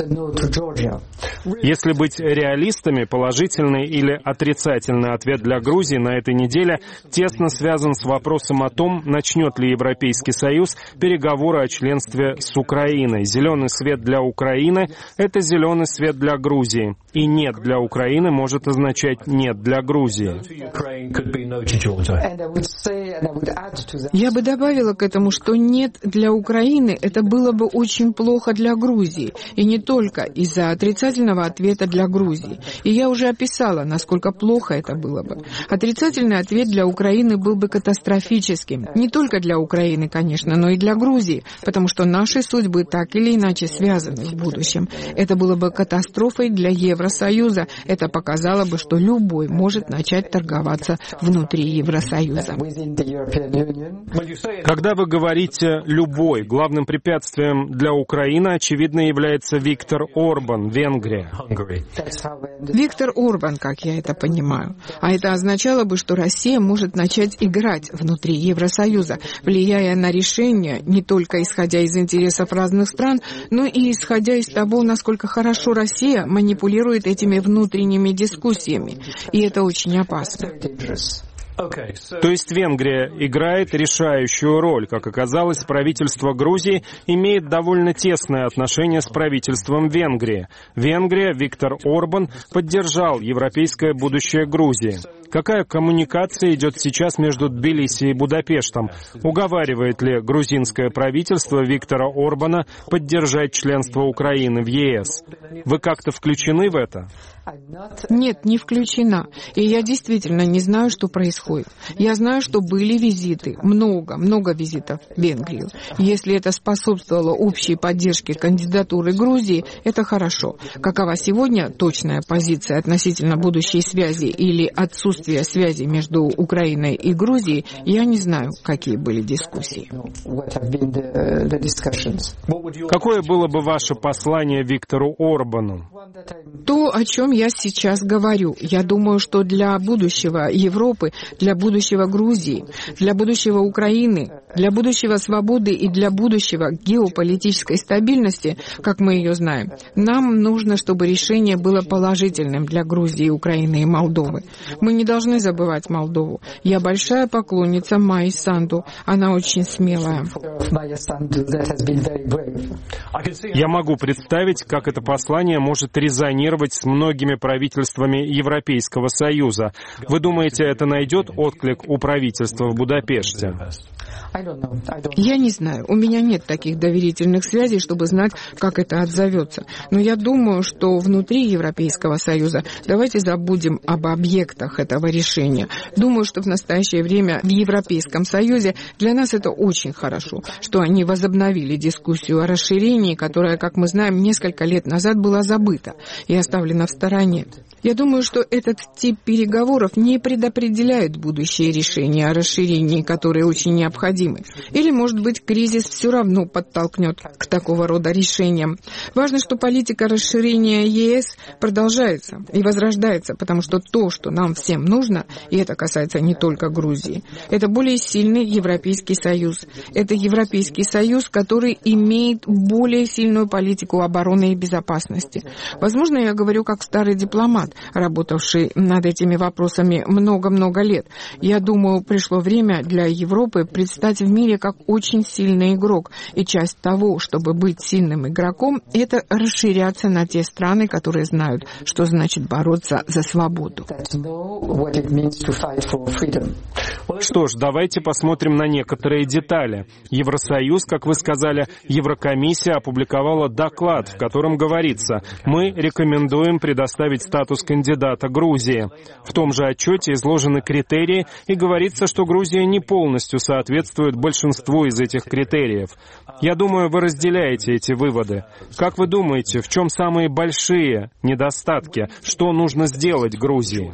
Если быть реалистами, положительный или отрицательный ответ для Грузии на этой неделе тесно связан с вопросом о том, начнет ли Европейский Союз переговоры о членстве с Украиной. Зеленый свет для Украины — это зеленый свет для Грузии. И нет для Украины может означать нет для Грузии. Я бы добавила к этому, что нет для Украины — это было бы очень плохо для Грузии. И не только из-за отрицательного ответа для Грузии. И я уже описала, насколько плохо это было бы. Отрицательный ответ для Украины был бы катастрофическим. Не только для Украины, конечно, но и для Грузии, потому что наши судьбы так или иначе связаны в будущем. Это было бы катастрофой для Евросоюза. Это показало бы, что любой может начать торговаться внутри Евросоюза. Когда вы говорите «любой», главным препятствием для Украины, очевидно, является Виктор Орбан, Венгрия. Виктор Орбан, как я это понимаю. А это означало бы, что Россия может начать играть внутри Евросоюза, влияя на решения не только исходя из интересов разных стран, но и исходя из того, насколько хорошо Россия манипулирует этими внутренними дискуссиями. И это очень опасно. То есть Венгрия играет решающую роль. Как оказалось, правительство Грузии имеет довольно тесное отношение с правительством Венгрии. Венгрия, Виктор Орбан, поддержал европейское будущее Грузии. Какая коммуникация идет сейчас между Тбилиси и Будапештом? Уговаривает ли грузинское правительство Виктора Орбана поддержать членство Украины в ЕС? Вы как-то включены в это? Нет, не включена. И я действительно не знаю, что происходит. Я знаю, что были визиты, много, много визитов в Венгрию. Если это способствовало общей поддержке кандидатуры Грузии, это хорошо. Какова сегодня точная позиция относительно будущей связи или отсутствия связи между Украиной и Грузией, я не знаю, какие были дискуссии. Какое было бы ваше послание Виктору Орбану? То, о чем я сейчас говорю. Я думаю, что для будущего Европы, для будущего Грузии, для будущего Украины, для будущего свободы и для будущего геополитической стабильности, как мы ее знаем, нам нужно, чтобы решение было положительным для Грузии, Украины и Молдовы. Мы не должны забывать Молдову. Я большая поклонница Майи Санду. Она очень смелая. Я могу представить, как это послание может резонировать с многими правительствами Европейского Союза. Вы думаете, это найдет отклик у правительства в Будапеште? Я не знаю. У меня нет таких доверительных связей, чтобы знать, как это отзовется. Но я думаю, что внутри Европейского Союза давайте забудем об объектах этого решения. Думаю, что в настоящее время в Европейском Союзе для нас это очень хорошо, что они возобновили дискуссию о расширении, которая, как мы знаем, несколько лет назад была забыта и оставлена в стороне. Я думаю, что этот тип переговоров не предопределяет будущее решения о расширении, которые очень необходимы. Или, может быть, кризис все равно подтолкнет к такого рода решениям. Важно, что политика расширения ЕС продолжается и возрождается, потому что то, что нам всем нужно, и это касается не только Грузии, это более сильный Европейский Союз. Это Европейский Союз, который имеет более сильную политику обороны и безопасности. Возможно, я говорю как старый дипломат, работавший над этими вопросами много-много лет. Я думаю, пришло время для Европы предстать в мире как очень сильный игрок. И часть того, чтобы быть сильным игроком, это расширяться на те страны, которые знают, что значит бороться за свободу. Что ж, давайте посмотрим на некоторые детали. Евросоюз, как вы сказали, Еврокомиссия опубликовала доклад, в котором говорится: мы рекомендуем предоставить статус кандидата Грузии. В том же отчете изложены критерии, и говорится, что Грузия не полностью соответствует большинству из этих критериев. Я думаю, вы разделяете эти выводы. Как вы думаете, в чем самые большие недостатки? Что нужно сделать Грузии?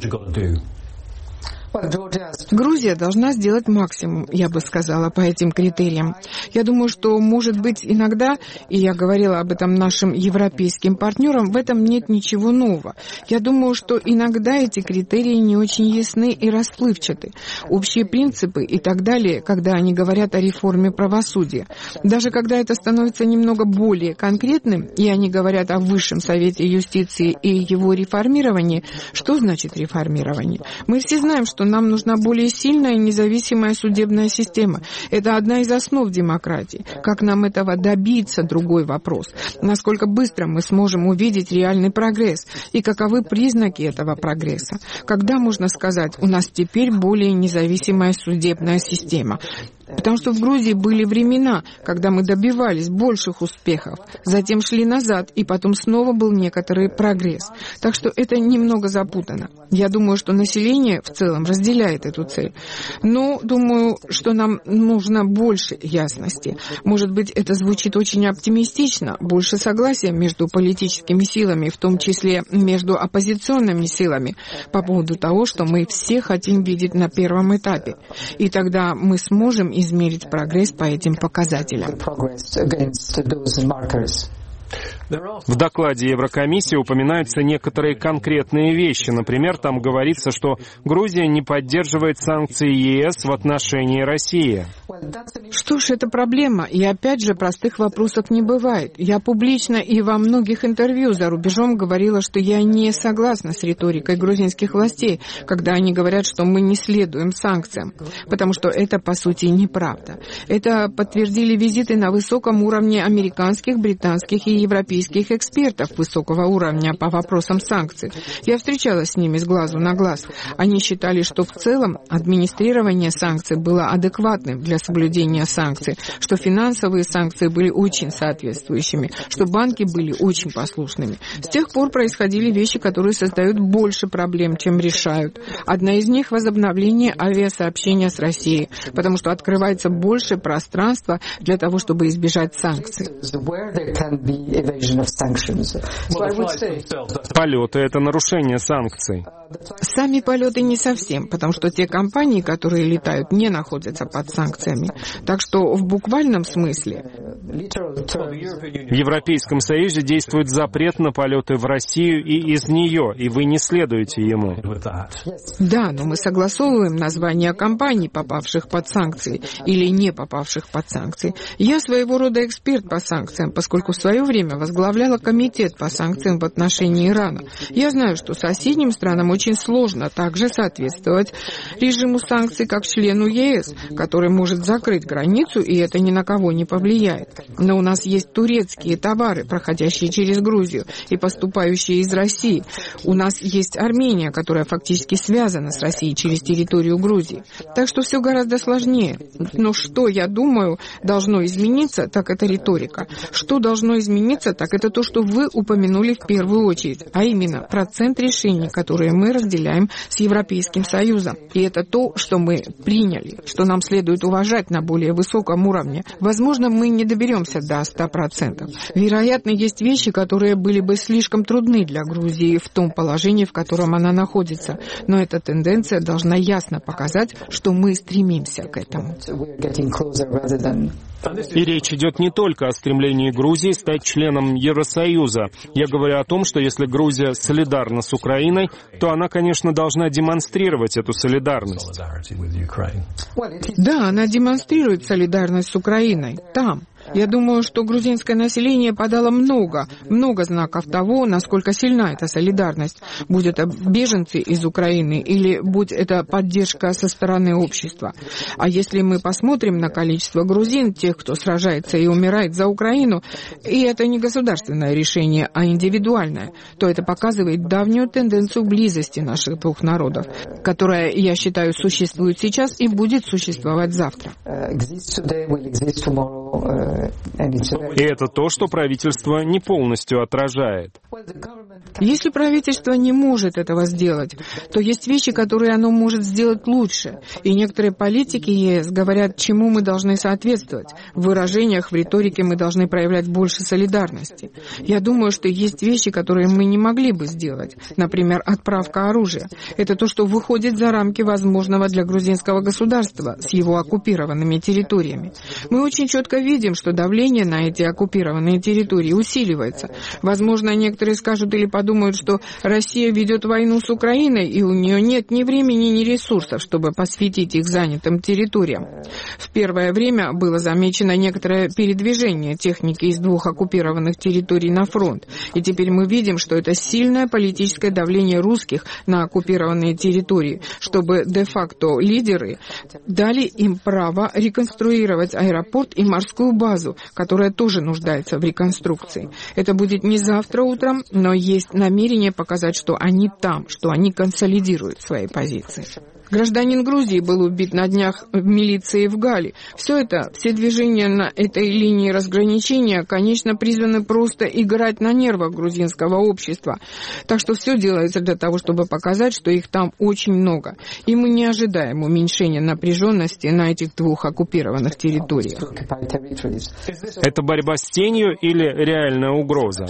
Грузия должна сделать максимум, я бы сказала, по этим критериям. Я думаю, что, может быть, иногда, и я говорила об этом нашим европейским партнерам, в этом нет ничего нового. Я думаю, что иногда эти критерии не очень ясны и расплывчаты. Общие принципы и так далее, когда они говорят о реформе правосудия. Даже когда это становится немного более конкретным, и они говорят о Высшем Совете юстиции и его реформировании, что значит реформирование? Мы все знаем, что нам нужна более сильная и независимая судебная система. Это одна из основ демократии. Как нам этого добиться — другой вопрос. Насколько быстро мы сможем увидеть реальный прогресс и каковы признаки этого прогресса. Когда можно сказать: у нас теперь более независимая судебная система? Потому что в Грузии были времена, когда мы добивались больших успехов, затем шли назад, и потом снова был некоторый прогресс. Так что это немного запутано. Я думаю, что население в целом разделяет эту цель. Но думаю, что нам нужно больше ясности. Может быть, это звучит очень оптимистично, больше согласия между политическими силами, в том числе между оппозиционными силами, по поводу того, что мы все хотим видеть на первом этапе. И тогда мы сможем измерить прогресс по этим показателям. В докладе Еврокомиссии упоминаются некоторые конкретные вещи. Например, там говорится, что Грузия не поддерживает санкции ЕС в отношении России. Что ж, это проблема. И опять же, простых вопросов не бывает. Я публично и во многих интервью за рубежом говорила, что я не согласна с риторикой грузинских властей, когда они говорят, что мы не следуем санкциям. Потому что это, по сути, неправда. Это подтвердили визиты на высоком уровне американских, британских и европейских экспертов высокого уровня по вопросам санкций. Я встречалась с ними с глазу на глаз. Они считали, что в целом администрирование санкций было адекватным для соблюдения санкций, что финансовые санкции были очень соответствующими, что банки были очень послушными. С тех пор происходили вещи, которые создают больше проблем, чем решают. Одна из них — возобновление авиасообщения с Россией, потому что открывается больше пространства для того, чтобы избежать санкций. Полеты — это нарушение санкций. Сами полеты не совсем, потому что те компании, которые летают, не находятся под санкциями. Так что в буквальном смысле... В Европейском Союзе действует запрет на полеты в Россию и из нее, и вы не следуете ему. Да, но мы согласовываем названия компаний, попавших под санкции, или не попавших под санкции. Я своего рода эксперт по санкциям, поскольку в свое время возглавляла комитет по санкциям в отношении Ирана. Я знаю, что соседним странам очень сложно также соответствовать режиму санкций, как члену ЕС, который может закрыть границу, и это ни на кого не повлияет. Но у нас есть турецкие товары, проходящие через Грузию и поступающие из России. У нас есть Армения, которая фактически связана с Россией через территорию Грузии. Так что все гораздо сложнее. Но что, я думаю, должно измениться, так это риторика. Что должно измениться, так это то, что вы упомянули в первую очередь, а именно процент решений, которые мы разделяем с Европейским Союзом. И это то, что мы приняли, что нам следует уважать на более высоком уровне. Возможно, мы не доберемся до ста процентов. Вероятно, есть вещи, которые были бы слишком трудны для Грузии в том положении, в котором она находится. Но эта тенденция должна ясно показать, что мы стремимся к этому. И речь идет не только о стремлении Грузии стать членом Евросоюза. Я говорю о том, что если Грузия солидарна с Украиной, то она, конечно, должна демонстрировать эту солидарность. Да, она демонстрирует солидарность с Украиной там. Я думаю, что грузинское население подало много, много знаков того, насколько сильна эта солидарность. Будь это беженцы из Украины или будь это поддержка со стороны общества. А если мы посмотрим на количество грузин, тех, кто сражается и умирает за Украину, и это не государственное решение, а индивидуальное, то это показывает давнюю тенденцию близости наших двух народов, которая, я считаю, существует сейчас и будет существовать завтра. И это то, что правительство не полностью отражает. Если правительство не может этого сделать, то есть вещи, которые оно может сделать лучше. И некоторые политики ЕС говорят, чему мы должны соответствовать. В выражениях, в риторике мы должны проявлять больше солидарности. Я думаю, что есть вещи, которые мы не могли бы сделать. Например, отправка оружия. Это то, что выходит за рамки возможного для грузинского государства с его оккупированными территориями. Мы очень четко видим, что давление на эти оккупированные территории усиливается. Возможно, некоторые скажут или подумают, что Россия ведет войну с Украиной, и у нее нет ни времени, ни ресурсов, чтобы посвятить их занятым территориям. В первое время было замечено некоторое передвижение техники из двух оккупированных территорий на фронт. И теперь мы видим, что это сильное политическое давление русских на оккупированные территории, чтобы де-факто лидеры дали им право реконструировать аэропорт и морскую базу, которая тоже нуждается в реконструкции. Это будет не завтра утром, но есть намерение показать, что они там, что они консолидируют свои позиции. Гражданин Грузии был убит на днях в милиции в Гали. Все это, все движения на этой линии разграничения, конечно, призваны просто играть на нервах грузинского общества. Так что все делается для того, чтобы показать, что их там очень много. И мы не ожидаем уменьшения напряженности на этих двух оккупированных территориях. Это борьба с тенью или реальная угроза?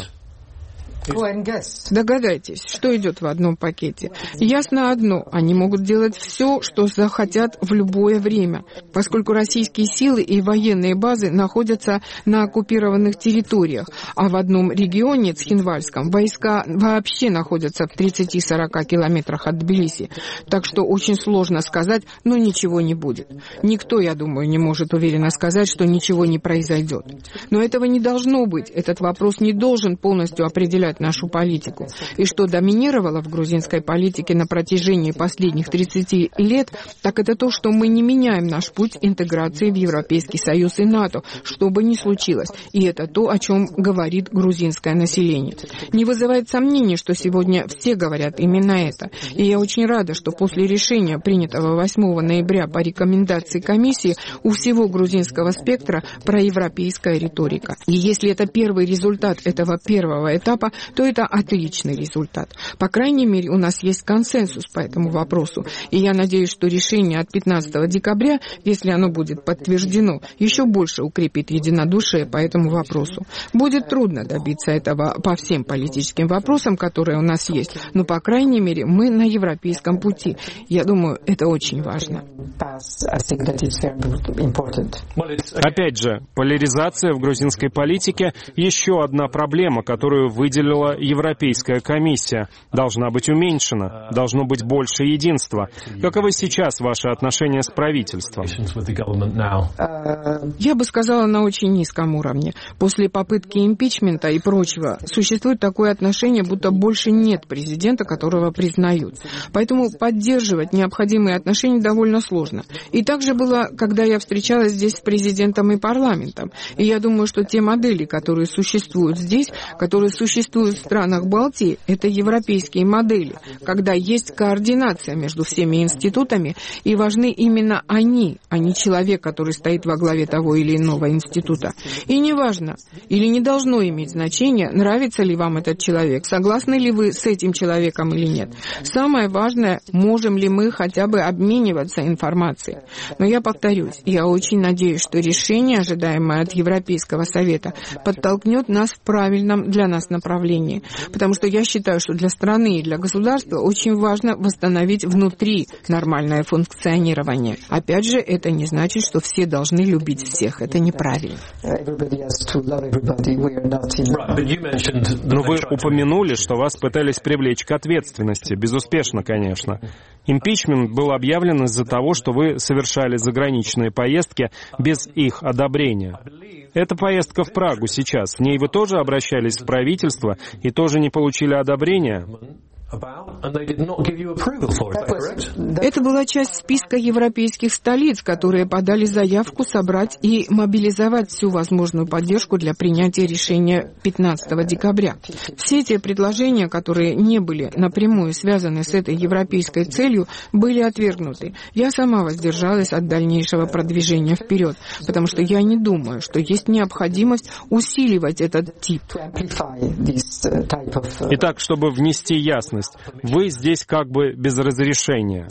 Догадайтесь, что идет в одном пакете. Ясно одно, они могут делать все, что захотят в любое время, поскольку российские силы и военные базы находятся на оккупированных территориях, а в одном регионе, Цхинвальском, войска вообще находятся в тридцати-сорока километрах от Тбилиси. Так что очень сложно сказать, но ничего не будет. Никто, я думаю, не может уверенно сказать, что ничего не произойдет. Но этого не должно быть, этот вопрос не должен полностью определять нашу политику. И что доминировало в грузинской политике на протяжении последних тридцати лет, так это то, что мы не меняем наш путь интеграции в Европейский Союз и НАТО, что бы ни случилось. И это то, о чем говорит грузинское население. Не вызывает сомнений, что сегодня все говорят именно это. И я очень рада, что после решения, принятого восьмого ноября по рекомендации комиссии, у всего грузинского спектра проевропейская риторика. И если это первый результат этого первого этапа, то это отличный результат. По крайней мере, у нас есть консенсус по этому вопросу. И я надеюсь, что решение от пятнадцатого декабря, если оно будет подтверждено, еще больше укрепит единодушие по этому вопросу. Будет трудно добиться этого по всем политическим вопросам, которые у нас есть, но, по крайней мере, мы на европейском пути. Я думаю, это очень важно. Опять же, поляризация в грузинской политике – еще одна проблема, которую выделила Европейская комиссия. Должна быть уменьшена, должно быть больше единства. Каковы сейчас ваши отношения с правительством? Я бы сказала, на очень низком уровне. После попытки импичмента и прочего существует такое отношение, будто больше нет президента, которого признают. Поэтому поддерживать необходимые отношения довольно сложно. И так же было, когда я встречалась здесь с президентом и парламентом. И я думаю, что те модели, которые существуют здесь, которые существуют в странах Балтии, это европейские модели, когда есть координация между всеми институтами, и важны именно они, а не человек, который стоит во главе того или иного института. И не важно, или не должно иметь значения, нравится ли вам этот человек, согласны ли вы с этим человеком или нет. Самое важное, можем ли мы хотя бы обмениваться информацией. Но я повторюсь, я очень надеюсь, что решение, ожидаемое от Европейского Совета, подтолкнет нас в правильном для нас направлении. Потому что я считаю, что для страны и для государства очень важно восстановить внутри нормальное функционирование. Опять же, это не значит, что все должны любить всех. Это неправильно. Но вы упомянули, что вас пытались привлечь к ответственности. Безуспешно, конечно. Импичмент был объявлен из-за того, что вы совершали заграничные поездки без их одобрения. Это поездка в Прагу сейчас. В ней вы тоже обращались в правительство и тоже не получили одобрения? Это была часть списка европейских столиц, которые подали заявку собрать и мобилизовать всю возможную поддержку для принятия решения пятнадцатого декабря. Все эти предложения, которые не были напрямую связаны с этой европейской целью, были отвергнуты. Я сама воздержалась от дальнейшего продвижения вперед, потому что я не думаю, что есть необходимость усиливать этот тип. Итак, чтобы внести ясность, вы здесь как бы без разрешения.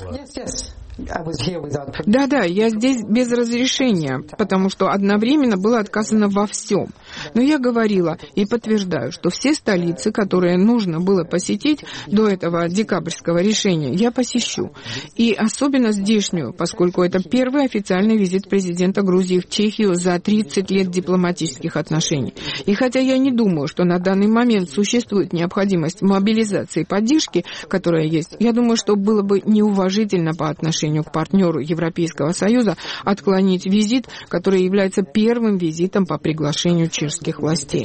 Да-да, я здесь без разрешения, потому что одновременно было отказано во всем. Но я говорила и подтверждаю, что все столицы, которые нужно было посетить до этого декабрьского решения, я посещу. И особенно здешнюю, поскольку это первый официальный визит президента Грузии в Чехию за тридцать лет дипломатических отношений. И хотя я не думаю, что на данный момент существует необходимость мобилизации и поддержки, которая есть, я думаю, что было бы неуважительно по отношению к партнеру Европейского Союза отклонить визит, который является первым визитом по приглашению чешских властей.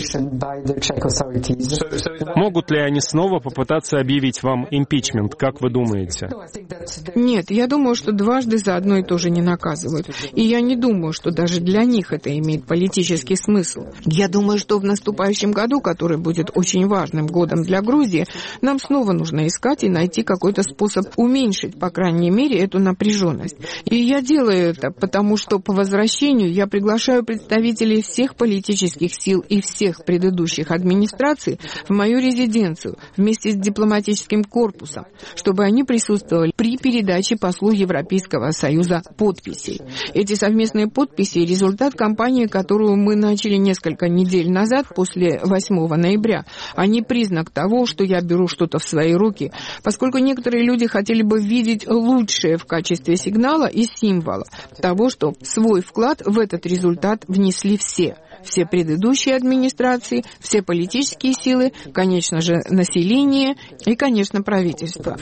Могут ли они снова попытаться объявить вам импичмент, как вы думаете? Нет, я думаю, что дважды за одно и то же не наказывают. И я не думаю, что даже для них это имеет политический смысл. Я думаю, что в наступающем году, который будет очень важным годом для Грузии, нам снова нужно искать и найти какой-то способ уменьшить, по крайней мере, эту напряженность. И я делаю это, потому что по возвращению я приглашаю представителей всех политических сил и всех предыдущих администраций в мою резиденцию вместе с дипломатическим корпусом, чтобы они присутствовали при передаче послу Европейского Союза подписей. Эти совместные подписи – результат кампании, которую мы начали несколько недель назад, после восьмого ноября. Они признак того, что я беру что-то в свои руки, поскольку некоторые люди хотели бы видеть лучшее в качестве сигнала и символа того, что свой вклад в этот результат внесли все. Все предыдущие администрации, все политические силы, конечно же, население и, конечно, правительство.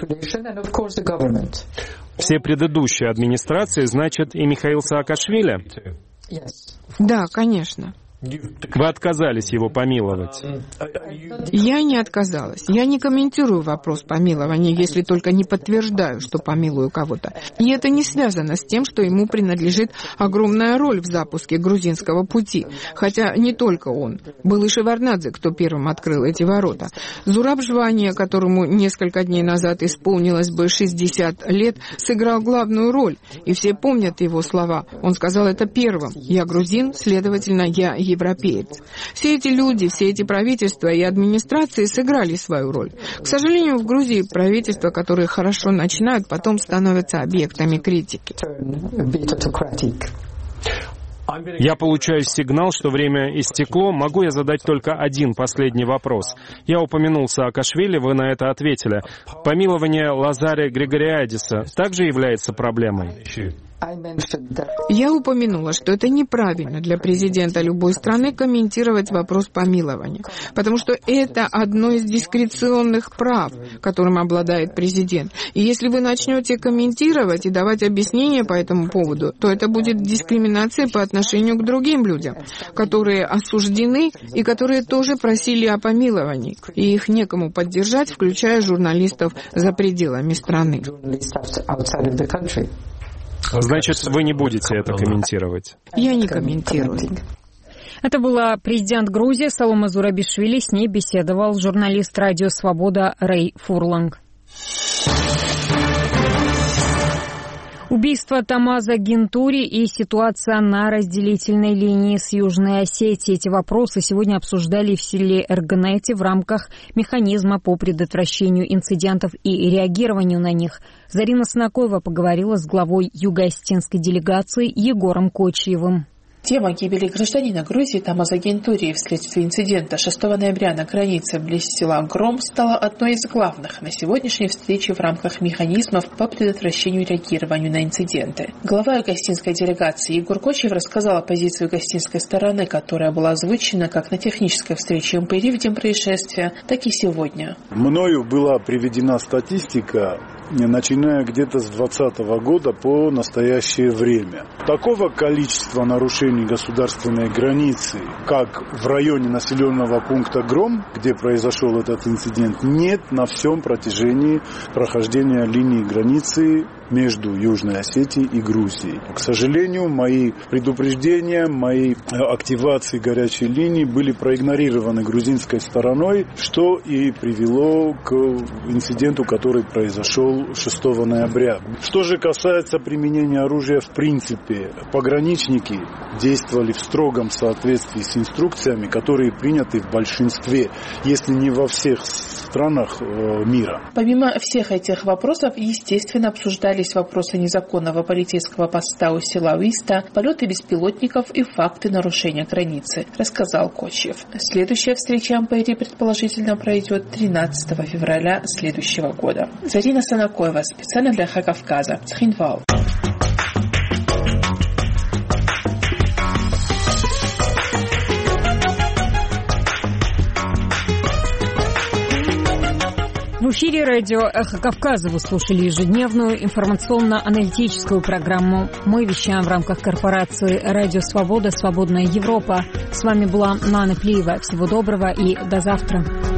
Все предыдущие администрации, значит, и Михаил Саакашвили? Да, конечно. Вы отказались его помиловать? Я не отказалась. Я не комментирую вопрос помилования, если только не подтверждаю, что помилую кого-то. И это не связано с тем, что ему принадлежит огромная роль в запуске грузинского пути. Хотя не только он. Был и Шеварднадзе, кто первым открыл эти ворота. Зураб Жвания, которому несколько дней назад исполнилось бы шестьдесят лет, сыграл главную роль. И все помнят его слова. Он сказал это первым. Я грузин, следовательно, я европеец. Все эти люди, все эти правительства и администрации сыграли свою роль. К сожалению, в Грузии правительства, которые хорошо начинают, потом становятся объектами критики. Я получаю сигнал, что время истекло. Могу я задать только один последний вопрос? Я упомянул Саакашвили, вы на это ответили. Помилование Лазаря Григориадиса также является проблемой? Я упомянула, что это неправильно для президента любой страны комментировать вопрос помилования, потому что это одно из дискреционных прав, которым обладает президент. И если вы начнете комментировать и давать объяснения по этому поводу, то это будет дискриминация по отношению к другим людям, которые осуждены и которые тоже просили о помиловании, и их некому поддержать, включая журналистов за пределами страны. Значит, вы не будете это комментировать? Я не комментирую. Это была президент Грузии Саломе Зурабишвили. С ней беседовал журналист «Радио Свобода» Рэй Фурланг. Убийство Тамаза Гентури и ситуация на разделительной линии с Южной Осетией. Эти вопросы сегодня обсуждали в селе Эргнете в рамках механизма по предотвращению инцидентов и реагированию на них. Зарина Снакоева поговорила с главой юго-осетинской делегации Егором Кочьевым. Тема гибели гражданина Грузии Тамаза Гентури вследствие инцидента шестого ноября на границе близ села Гром стала одной из главных на сегодняшней встрече в рамках механизмов по предотвращению и реагированию на инциденты. Глава гостинской делегации Егор Кочьев рассказал о позиции гостинской стороны, которая была озвучена как на технической встрече МПРИ в день происшествия, так и сегодня. Мною была приведена статистика начиная где-то с двадцатого года по настоящее время. Такого количества нарушений государственной границы, как в районе населенного пункта Гром, где произошел этот инцидент, нет на всем протяжении прохождения линии границы между Южной Осетией и Грузией. К сожалению, мои предупреждения, мои активации горячей линии были проигнорированы грузинской стороной, что и привело к инциденту, который произошел шестого ноября. Что же касается применения оружия в принципе, пограничники действовали в строгом соответствии с инструкциями, которые приняты в большинстве, если не во всех странах мира. Помимо всех этих вопросов, естественно, обсуждались вопросы незаконного полицейского поста у села Виста, полеты беспилотников и факты нарушения границы, рассказал Кочьев. Следующая встреча МПРИ предположительно пройдет тринадцатого февраля следующего года. Зарина Санакоева, специально для Хакавказа, Цхинвал. В эфире радио «Эхо Кавказа» вы слушали ежедневную информационно-аналитическую программу. Мы вещаем в рамках корпорации «Радио Свобода. Свободная Европа». С вами была Нана Плиева. Всего доброго и до завтра.